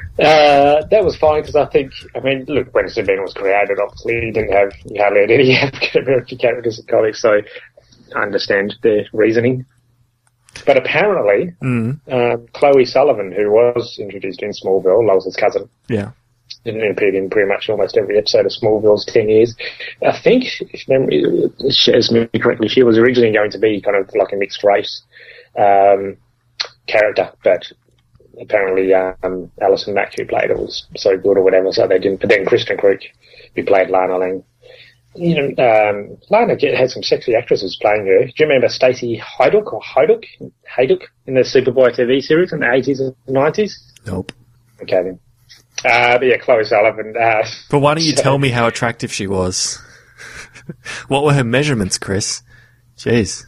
Uh, that was fine because I think, I mean, look, when Superman was created, obviously, he didn't have, you hardly had any African-American characters in comics, so I understand their reasoning. But apparently, Mm. um, Chloe Sullivan, who was introduced in Smallville, Lois's cousin, Yeah. and appeared in pretty much almost every episode of Smallville's ten years. I think, if memory serves me correctly, she was originally going to be kind of like a mixed race um, character, but apparently um, Alison Mack, who played it, was so good or whatever, so they didn't. But then Kristen Creek, who played Lana Lang, you know, um, Lana had some sexy actresses playing her. Do you remember Stacey Hayduk or Hayduk, Hayduk in the Superboy T V series in the eighties and nineties? Nope. Okay then. Uh, but yeah, Chloe Sullivan. Uh, but why don't you so, tell me how attractive she was? What were her measurements, Chris? Jeez.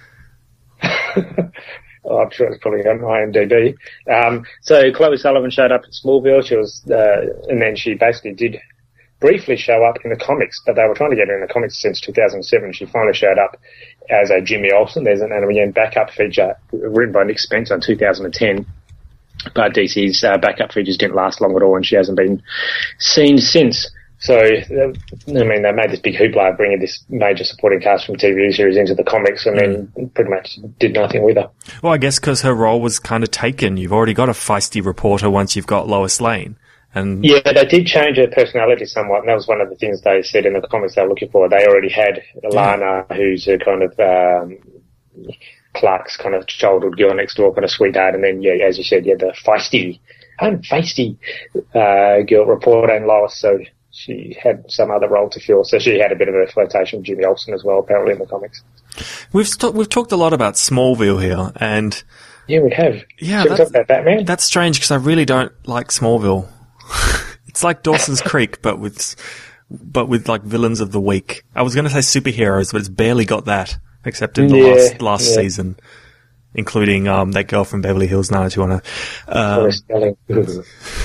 Oh, I'm sure it's probably on IMDb. Um, so Chloe Sullivan showed up at Smallville. She was, uh, and then she basically did briefly show up in the comics, but they were trying to get her in the comics since two thousand seven. She finally showed up as a Jimmy Olsen. There's an Anime backup feature written by Nick Spencer in two thousand ten. But D C's uh, backup features didn't last long at all, and she hasn't been seen since. So, I mean, they made this big hoopla bringing this major supporting cast from T V series into the comics, and then mm. pretty much did nothing with her. Well, I guess because her role was kind of taken. You've already got a feisty reporter once you've got Lois Lane. And yeah, they did change her personality somewhat, and that was one of the things they said in the comics they were looking for. They already had Lana, yeah. who's a kind of um, Clark's kind of childhood girl next door, kind of sweetheart, and then, yeah, as you said, you had the feisty, I'm feisty uh, girl reporter and Lois, so she had some other role to fill. So she had a bit of a flirtation with Jimmy Olsen as well, apparently, in the comics. We've st- we've talked a lot about Smallville here, and yeah, we have. Yeah, Should we talk about Batman? That's strange because I really don't like Smallville. It's like Dawson's Creek, but with but with like villains of the week. I was going to say superheroes, but it's barely got that, except in the yeah, last last yeah. season, including um that girl from Beverly Hills nine oh two one oh. Um,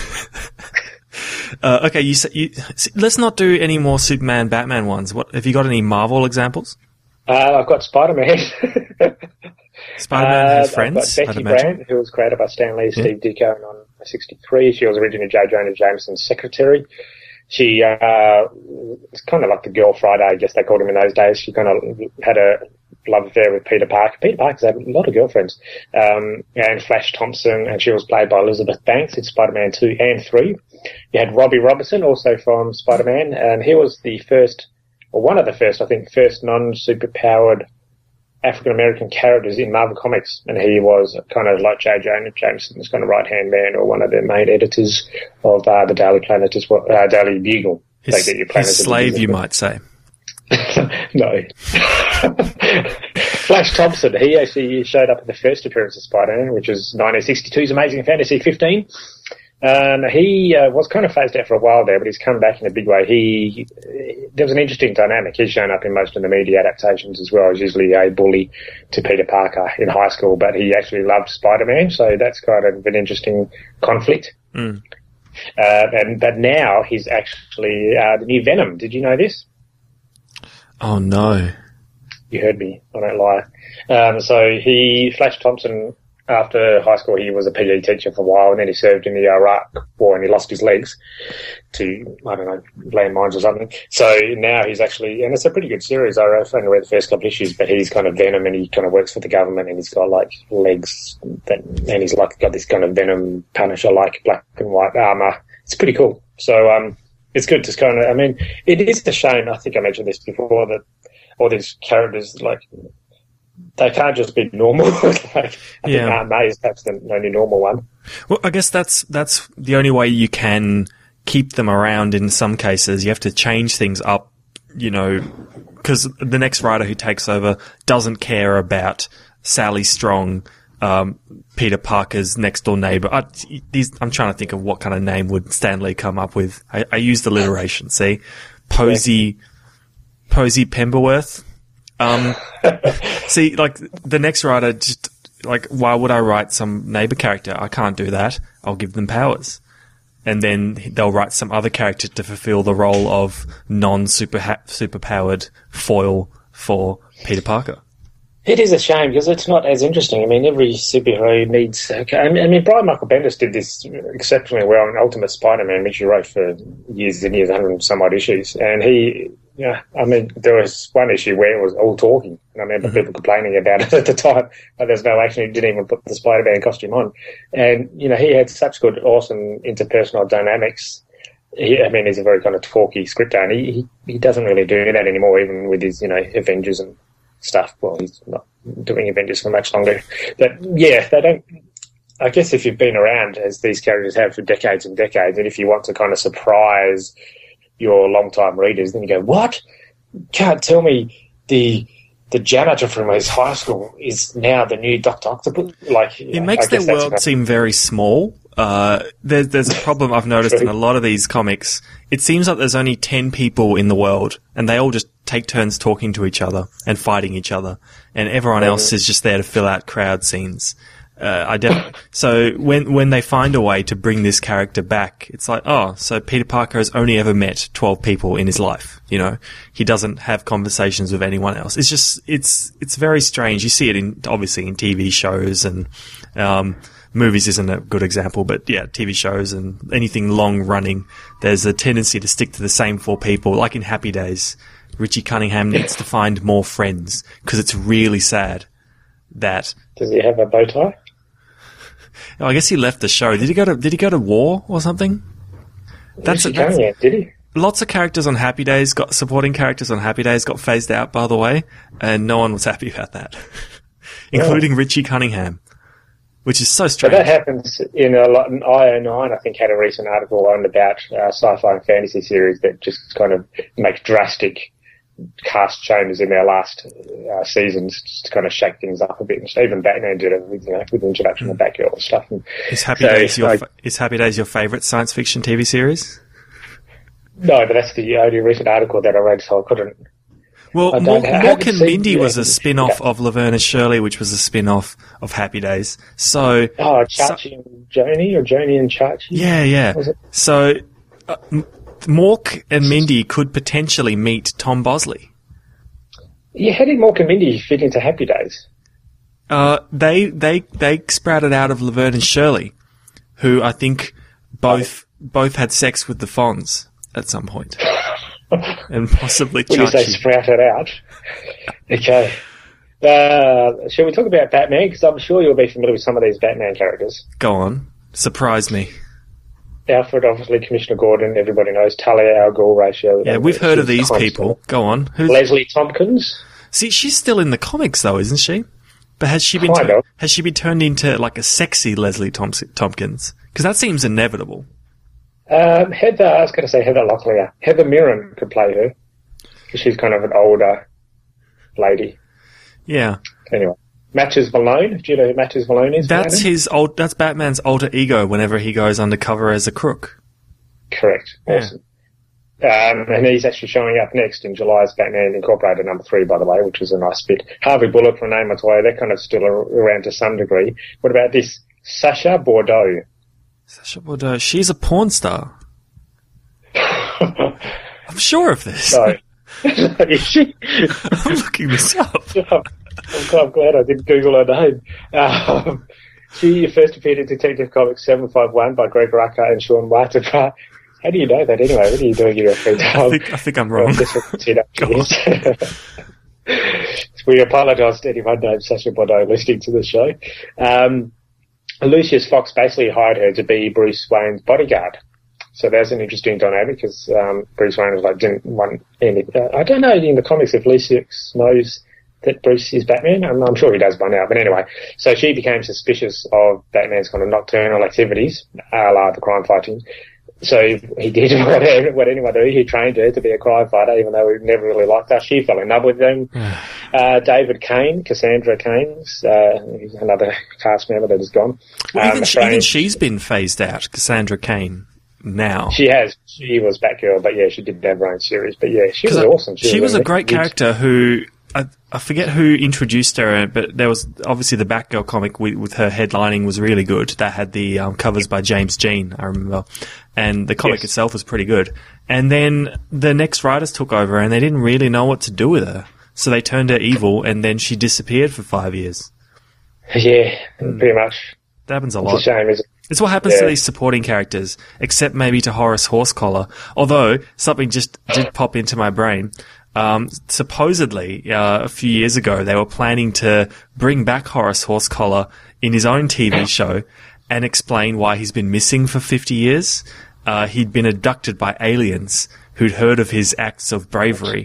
Uh, okay, you, you let's not do any more Superman, Batman ones. What have you got? Any Marvel examples? Uh, I've got Spider-Man. Spider-Man uh, has friends. I've got Becky Brand, who was created by Stan Lee, Steve yeah. Ditko, and on sixty-three. She was originally J. Jonah Jameson's secretary. She uh, was kind of like the Girl Friday, I guess they called him in those days. She kind of had a love affair with Peter Parker. Peter Parker's had a lot of girlfriends. Um, and Flash Thompson, and she was played by Elizabeth Banks in Spider-Man two and three. You had Robbie Robertson, also from Spider-Man, and he was the first, or one of the first, I think, first non-superpowered African-American characters in Marvel Comics, and he was kind of like J. Jonah Jameson's kind of right-hand man, or one of the main editors of uh, the Daily Planet as well, uh, Daily Bugle. His, so your his slave, you might say. No. Flash Thompson, he actually showed up in the first appearance of Spider-Man, which was nineteen sixty-two's Amazing Fantasy fifteen. Um, he uh, was kind of phased out for a while there, but he's come back in a big way. He, there was an interesting dynamic. He's shown up in most of the media adaptations as well. He's usually a bully to Peter Parker in high school, but he actually loved Spider-Man, so that's kind of an interesting conflict. Mm. Uh, and but now he's actually uh, the new Venom. Did you know this? Oh no! You heard me. I don't lie. Um, so he, Flash Thompson, after high school, he was a P E teacher for a while, and then he served in the Iraq War, and he lost his legs to, I don't know, landmines or something. So now he's actually, and it's a pretty good series. I only read the first couple of issues, but he's kind of Venom, and he kind of works for the government, and he's got like legs, that, and he's like got this kind of Venom Punisher-like black and white armor. It's pretty cool. So um, it's good to kind of, I mean, it is a shame. I think I mentioned this before, that all these characters, like, they can't just be normal. like, I yeah. think Aunt May is perhaps the only normal one. Well, I guess that's that's the only way you can keep them around in some cases. You have to change things up, you know, because the next writer who takes over doesn't care about Sally Strong, um, Peter Parker's next-door neighbor. I, these, I'm trying to think of what kind of name would Stan Lee come up with. I, I used alliteration, see? Posey, Posey Pemberworth. Um, see, like, the next writer, just, like, why would I write some neighbor character? I can't do that. I'll give them powers. And then they'll write some other character to fulfill the role of non-super ha- super-powered foil for Peter Parker. It is a shame, because it's not as interesting. I mean, every superhero needs... Okay, I mean, Brian Michael Bendis did this exceptionally well in Ultimate Spider-Man, which he wrote for years and years, one hundred and some odd issues. And he... Yeah, I mean, there was one issue where it was all talking, and I remember mm-hmm. people complaining about it at the time, but there's no action. He didn't even put the Spider-Man costume on. And, you know, he had such good, awesome interpersonal dynamics. He, I mean, he's a very kind of talky scripter, and he, he, he doesn't really do that anymore, even with his, you know, Avengers and stuff. Well, he's not doing Avengers for much longer. But, yeah, they don't... I guess if you've been around, as these characters have for decades and decades, and if you want to kind of surprise your long-time readers, then you go, what? Can't tell me the the janitor from his high school is now the new Doctor Octopus? Like, it makes their world about- seem very small. Uh, there's, there's a problem I've noticed in a lot of these comics. It seems like there's only ten people in the world, and they all just take turns talking to each other and fighting each other, and everyone mm-hmm. else is just there to fill out crowd scenes. Uh, I def- so when when they find a way to bring this character back, it's like, oh, so Peter Parker has only ever met twelve people in his life. You know, he doesn't have conversations with anyone else. It's just, it's it's very strange. You see it in obviously in T V shows and um, movies isn't a good example, but yeah, T V shows and anything long running, there's a tendency to stick to the same four people. Like in Happy Days, Richie Cunningham needs to find more friends because it's really sad that. Does he have a bow tie? Oh, I guess he left the show. Did he go to Did he go to war or something? That's, a, that's yet, did he? Lots of characters on Happy Days got supporting characters on Happy Days got phased out, by the way, and no one was happy about that, including oh. Richie Cunningham, which is so strange. So that happens in a lot. I O nine, I think, had a recent article on about uh, sci-fi and fantasy series that just kind of make drastic cast changes in their last uh, seasons just to kind of shake things up a bit. And even Batman did it with, you know, with the introduction mm. of Batgirl and stuff. And is Happy so, Days your like, fa- is Happy Days your favourite science fiction T V series? No, but that's the only recent article that I read, so I couldn't. Well, Mork, Mork and Mindy was a spin-off yeah. of Laverne and Shirley, which was a spin-off of Happy Days. So, oh, Chachi so, and Joni, or Joni and Chachi? Yeah, yeah. So, uh, Mork and Mindy could potentially meet Tom Bosley. Yeah, how did Mork and Mindy fit into Happy Days? Uh, they they they sprouted out of Laverne and Shirley, who I think both oh. both had sex with the Fonz at some point, and possibly Chachi. When you say sprouted out, okay. Uh, shall we talk about Batman? Because I'm sure you'll be familiar with some of these Batman characters. Go on, surprise me. Alfred, obviously, Commissioner Gordon, everybody knows, Talia al Ghul ratio. Yeah, we've heard of these people. Go on. Who's... Leslie Tompkins. See, she's still in the comics, though, isn't she? But has she been kind tur- of. has she been turned into like a sexy Leslie Tom- Tompkins? Because that seems inevitable. Um, Heather, I was going to say Heather Locklear. Heather Mirren could play her. Because she's kind of an older lady. Yeah. Anyway. Matches Malone. Do you know who Matches Malone is? That's his old. That's Batman's alter ego whenever he goes undercover as a crook. Correct. Awesome. Yeah. Um, and he's actually showing up next in July's Batman Incorporated number three, by the way, which is a nice bit. Harvey Bullock from Name It Way, they're kind of still around to some degree. What about this? Sacha Bordeaux. Sacha Bordeaux. She's a porn star. I'm sure of this. No. Is she? I'm looking this up. I'm, I'm glad I didn't Google her name. Um, she first appeared in Detective Comics seven five one by Greg Rucka and Sean White. How do you know that anyway? What are you doing in your free time? I think, I think I'm wrong. We apologise to anyone named Sacha Bordeaux listening to the show. Um, Lucius Fox basically hired her to be Bruce Wayne's bodyguard. So that's an interesting dynamic because um, Bruce Wayne was like, didn't want any. Uh, I don't know in the comics if Lucius knows that Bruce is Batman. I'm, I'm sure he does by now. But anyway, so she became suspicious of Batman's kind of nocturnal activities, a la the crime fighting. So he did what, what anyone do. He trained her to be a crime fighter, even though he never really liked her. She fell in love with him. uh, David Kane, Cassandra Caines, uh, he's another cast member that is gone. Well, um, even, she, even she's been phased out, Cassandra Cain. Now she has. She was Batgirl, but yeah, she did have her own series. But yeah, she was I, awesome. She, she was, was a great character who I, I forget who introduced her, but there was obviously the Batgirl comic with, with her headlining was really good. That had the um, covers by James Jean, I remember, and the comic yes. itself was pretty good. And then the next writers took over, and they didn't really know what to do with her, so they turned her evil, and then she disappeared for five years. Yeah, mm. pretty much. That happens a it's lot. It's a shame, isn't it? It's what happens yeah. to these supporting characters, except maybe to Horace Horsecollar. Although, something just did pop into my brain. Um, supposedly, uh, a few years ago, they were planning to bring back Horace Horsecollar in his own T V show and explain why he's been missing for fifty years. Uh, he'd been abducted by aliens who'd heard of his acts of bravery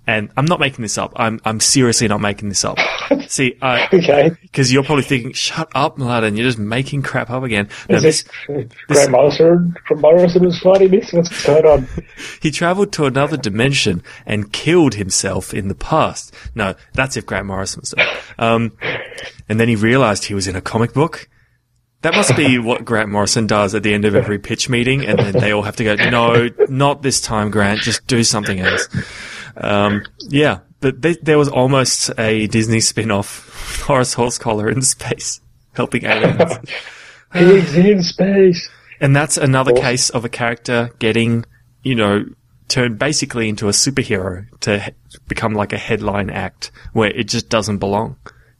And I'm not making this up. I'm I'm seriously not making this up. See, uh, Okay. because you're probably thinking, "Shut up, Mladen! You're just making crap up again." No, Is this, this, Grant Morrison, Grant Morrison was fighting this? What's going on? he travelled to another dimension and killed himself in the past. No, that's if Grant Morrison was there. Um, and then he realised he was in a comic book. That must be what Grant Morrison does at the end of every pitch meeting, and then they all have to go, "No, not this time, Grant. Just do something else." Um, yeah, but th- there was almost a Disney spin-off, Horace Horsecollar in space, helping aliens. He's in space. And that's another Awesome. case of a character getting, you know, turned basically into a superhero to he- become like a headline act where it just doesn't belong.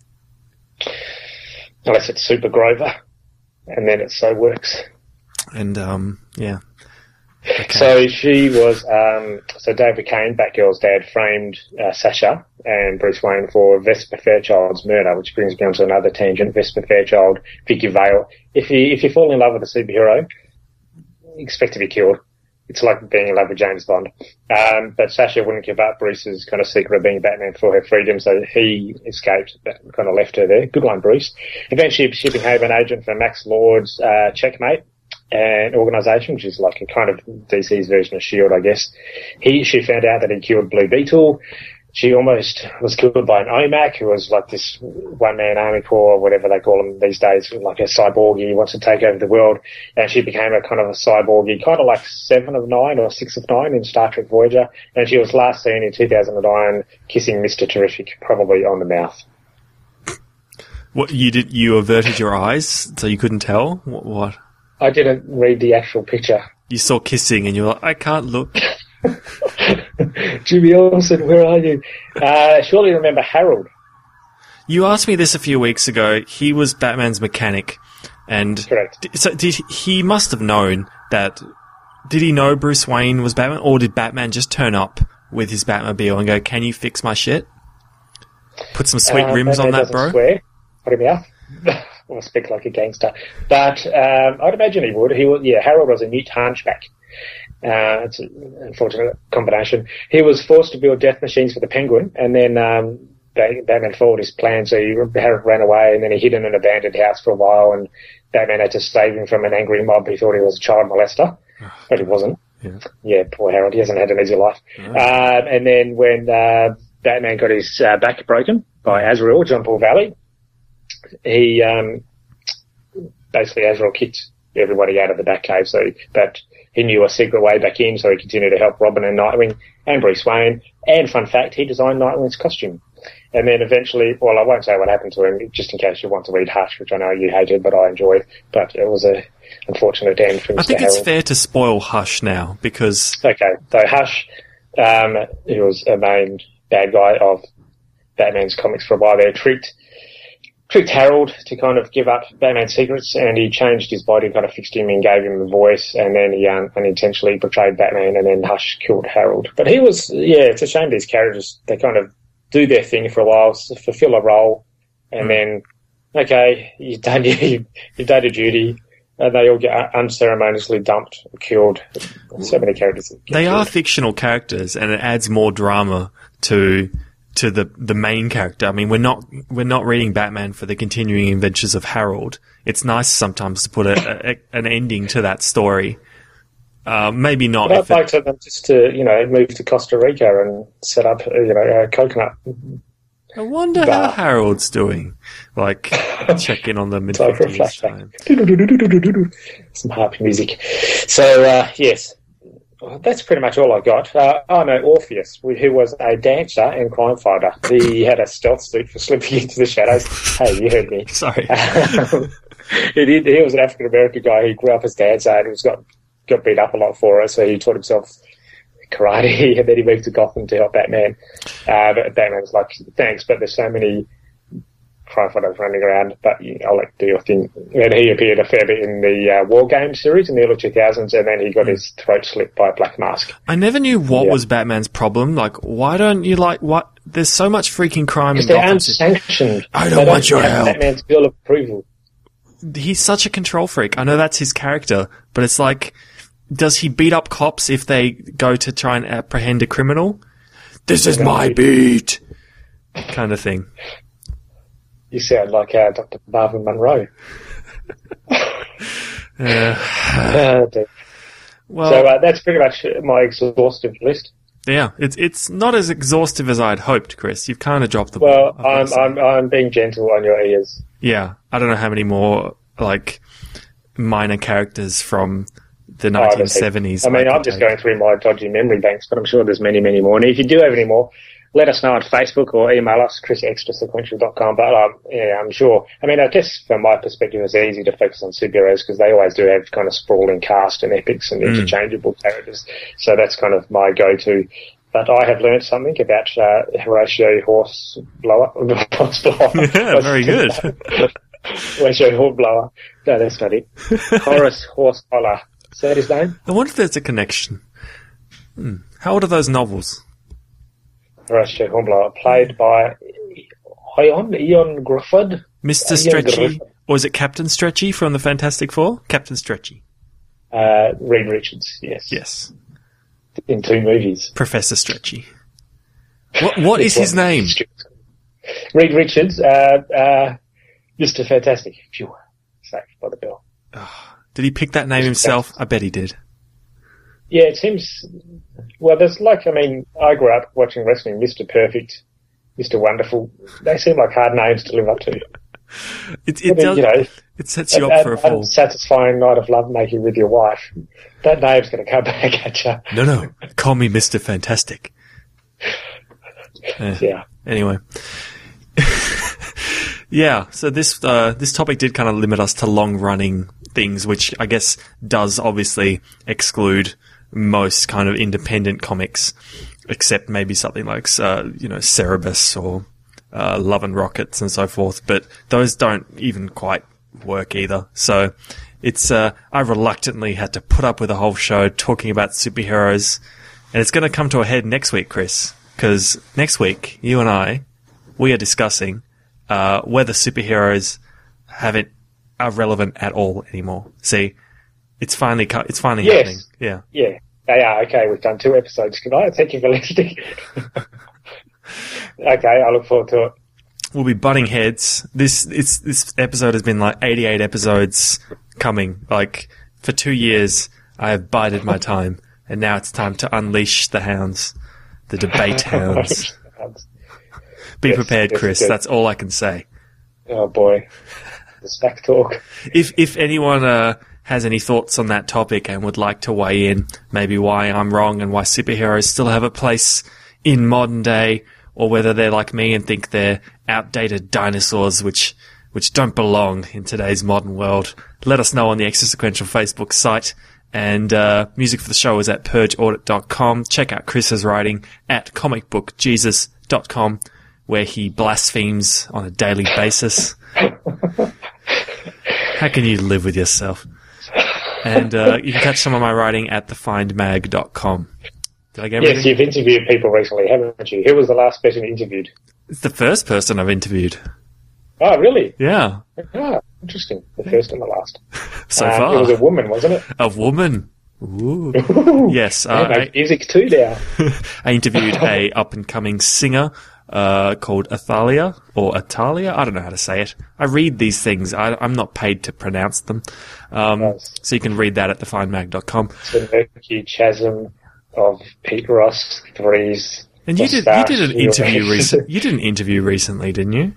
Unless it's Super Grover, and then it so works. And, um, yeah. Okay. So she was, um, so David Kane, Batgirl's dad, framed uh, Sasha and Bruce Wayne for Vesper Fairchild's murder, which brings me on to another tangent. Vesper Fairchild, Vicky Vale. If you, if you fall in love with a superhero, expect to be killed. It's like being in love with James Bond. Um, but Sasha wouldn't give up Bruce's kind of secret of being Batman for her freedom, so he escaped, but kind of left her there. Good one, Bruce. Eventually she became an agent for Max Lord's uh, Checkmate, an organisation, which is like a kind of D C's version of S H I E L D, I guess. He, she found out that he killed Blue Beetle. She almost was killed by an O M A C, who was like this one-man army corps, or whatever they call them these days, like a cyborgy, wants to take over the world. And she became a kind of a cyborgy, kind of like Seven of Nine or Six of Nine in Star Trek Voyager. And she was last seen in two thousand nine kissing Mister Terrific, probably on the mouth. What, you did, you averted your eyes so you couldn't tell? What? what? I didn't read the actual picture. You saw kissing and you were like, I can't look. Jimmy Olsen, where are you? Uh, surely remember Harold. You asked me this a few weeks ago. He was Batman's mechanic, and Correct. d- so did he must have known that. Did he know Bruce Wayne was Batman, or did Batman just turn up with his Batmobile and go, "Can you fix my shit? Put some sweet Uh, rims on Batman that, doesn't bro." Swear. Put him out. Or speak like a gangster. But um, I'd imagine he would. He was, yeah, Harold was a neat hunchback. Uh, it's an unfortunate combination. He was forced to build death machines for the Penguin, and then um, Batman foiled his plan, so he, Harold ran away, and then he hid in an abandoned house for a while, and Batman had to save him from an angry mob who thought he was a child molester, but he wasn't. Yeah. Yeah, poor Harold. He hasn't had an easy life. Oh. Um, and then when uh, Batman got his uh, back broken by Azrael, John Paul Valley, he um, basically Azrael kicked everybody out of the Batcave, so but he knew a secret way back in, so he continued to help Robin and Nightwing and Bruce Wayne. And fun fact, he designed Nightwing's costume. And then eventually, well, I won't say what happened to him, just in case you want to read Hush, which I know you hated, but I enjoyed. But it was a unfortunate end for Mister I think Harold. it's fair to spoil Hush now because Okay, so Hush, um, he was a main bad guy of Batman's comics for a while there, tricked tricked Harold to kind of give up Batman's secrets, and he changed his body, kind of fixed him and gave him a voice, and then he um, unintentionally betrayed Batman, and then Hush killed Harold. But he was, yeah, it's a shame these characters, they kind of do their thing for a while, fulfill a role, and then, okay, you've done, you, you've done your duty, and they all get unceremoniously dumped, killed. So many characters. Get they killed. are fictional characters, and it adds more drama to to the the main character. I mean, we're not we're not reading Batman for the continuing adventures of Harold. It's nice sometimes to put a, a, an ending to that story. Uh, maybe not. But I'd if it- like to them just to, you know, move to Costa Rica and set up, you know, a coconut. I wonder how Bah. Harold's doing. Like, check in on them in Time for a fifty years' flashback. time. Some harp music. So, uh, yes, well, that's pretty much all I got. Uh, oh, no, Orpheus, who was a dancer and crime fighter. He had a stealth suit for slipping into the shadows. Hey, you heard me. Sorry. he, did, he was an African-American guy. He grew up as a dancer and he was got, got beat up a lot for it, so he taught himself karate, and then he moved to Gotham to help Batman. Uh, but Batman was like, thanks, but there's so many crime fighters running around, but you know, I'll let you do your thing. And he appeared a fair bit in the uh, War Games series in the early two thousands, and then he got his throat slit by a Black Mask. I never knew what Yeah. was Batman's problem. Like, why don't you like what? There's so much freaking crime in Because they're Gotham City. unsanctioned. I They don't want your have help. Batman's seal of approval. He's such a control freak. I know that's his character, but it's like, does he beat up cops if they go to try and apprehend a criminal? This is my beat, kind of thing. You sound like uh, Doctor Marvin Monroe. Uh, uh, well, so uh, that's pretty much my exhaustive list. Yeah, it's it's not as exhaustive as I'd hoped, Chris. You've kind of dropped the ball. Well, I'm I'm I'm being gentle on your ears. Yeah, I don't know how many more like minor characters from the Oh, nineteen seventies. I mean, I I'm just going through my dodgy memory banks, but I'm sure there's many, many more. And if you do have any more, let us know on Facebook or email us, chris at extra sequential dot com. But um, yeah, I'm sure. I mean, I guess from my perspective, it's easy to focus on superheroes because they always do have kind of sprawling cast and epics and Mm. interchangeable characters. So that's kind of my go-to. But I have learned something about uh, Horatio Horseblower. Horseblower. Yeah, very good. Horatio Horseblower. No, that's not it. Horace Horsecollar. Is that his name? I wonder if there's a connection. Hmm. How old are those novels? Horatio Hornblower, played by Ion, Ian Griffith. Mister Ian Stretchy? Griffith. Or is it Captain Stretchy from the Fantastic Four? Captain Stretchy. Uh, Reed Richards, yes. Yes. In two movies. Professor Stretchy. What What is his name? Reed Richards, uh, uh, Mister Fantastic. Phew. Saved by the bell. Did he pick that name himself? I bet he did. Yeah, it seems, well, there's like, I mean, I grew up watching wrestling, Mister Perfect, Mister Wonderful. They seem like hard names to live up to. It, it, I mean, does, you know, it sets you up for a fall. Satisfying night of lovemaking with your wife. That name's going to come back at you. No, no. Call me Mister Fantastic. Uh, Yeah. Anyway. Yeah, so this uh, this topic did kind of limit us to long-running things, which I guess does obviously exclude most kind of independent comics, except maybe something like, uh, you know, Cerebus or uh, Love and Rockets and so forth, but those don't even quite work either. So it's uh, I reluctantly had to put up with a whole show talking about superheroes, and it's going to come to a head next week, Chris, because next week, you and I, we are discussing uh, whether superheroes have it are relevant at all anymore. See, it's finally cu- it's finally Yes. happening. Yeah. Yeah, they are. Okay, we've done two episodes tonight. Thank you for listening. Okay, I look forward to it. We'll be butting heads. This it's, this episode has been like eighty-eight episodes coming. Like, for two years, I have bided my time, and now it's time to unleash the hounds, the debate hounds. Be Yes, prepared, yes, Chris. yes. That's all I can say. Oh boy, the stack talk. If if anyone uh, has any thoughts on that topic and would like to weigh in, maybe why I'm wrong and why superheroes still have a place in modern day, or whether they're like me and think they're outdated dinosaurs which which don't belong in today's modern world, let us know on the Extra Sequential Facebook site. And uh, music for the show is at purge audit dot com. Check out Chris's writing at comic book jesus dot com, where he blasphemes on a daily basis. How can you live with yourself? And uh, you can catch some of my writing at the find mag dot com. Did I get Yes, everything? you've interviewed people recently, haven't you? Who was the last person you interviewed? It's the first person I've interviewed. Oh, really? Yeah, Ah, interesting. The first and the last. so Uh, far. It was a woman, wasn't it? A woman. Ooh. Yes, They uh, make I, music too now. I interviewed a up-and-coming singer uh, called Athalia, or Atalia. I don't know how to say it. I read these things. I, I'm not paid to pronounce them. Um, Nice. so you can read that at the find mag dot com. The murky chasm of Pete Ross, threes. And you did you did an interview recent. You did an interview recently, didn't you?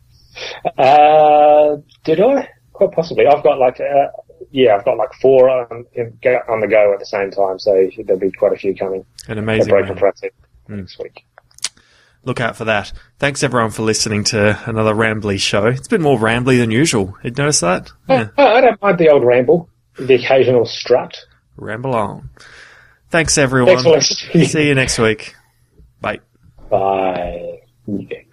Uh, did I? Quite possibly. I've got like, uh, yeah, I've got like four on, in, go- on the go at the same time, so there'll be quite a few coming. An They're amazing broken man. process next week. Look out for that. Thanks everyone for listening to another Rambly show. It's been more rambly than usual. You notice that? Yeah. Oh, I don't mind the old ramble, the occasional strut. Ramble on. Thanks everyone. Thanks for listening. See you next week. Bye. Bye.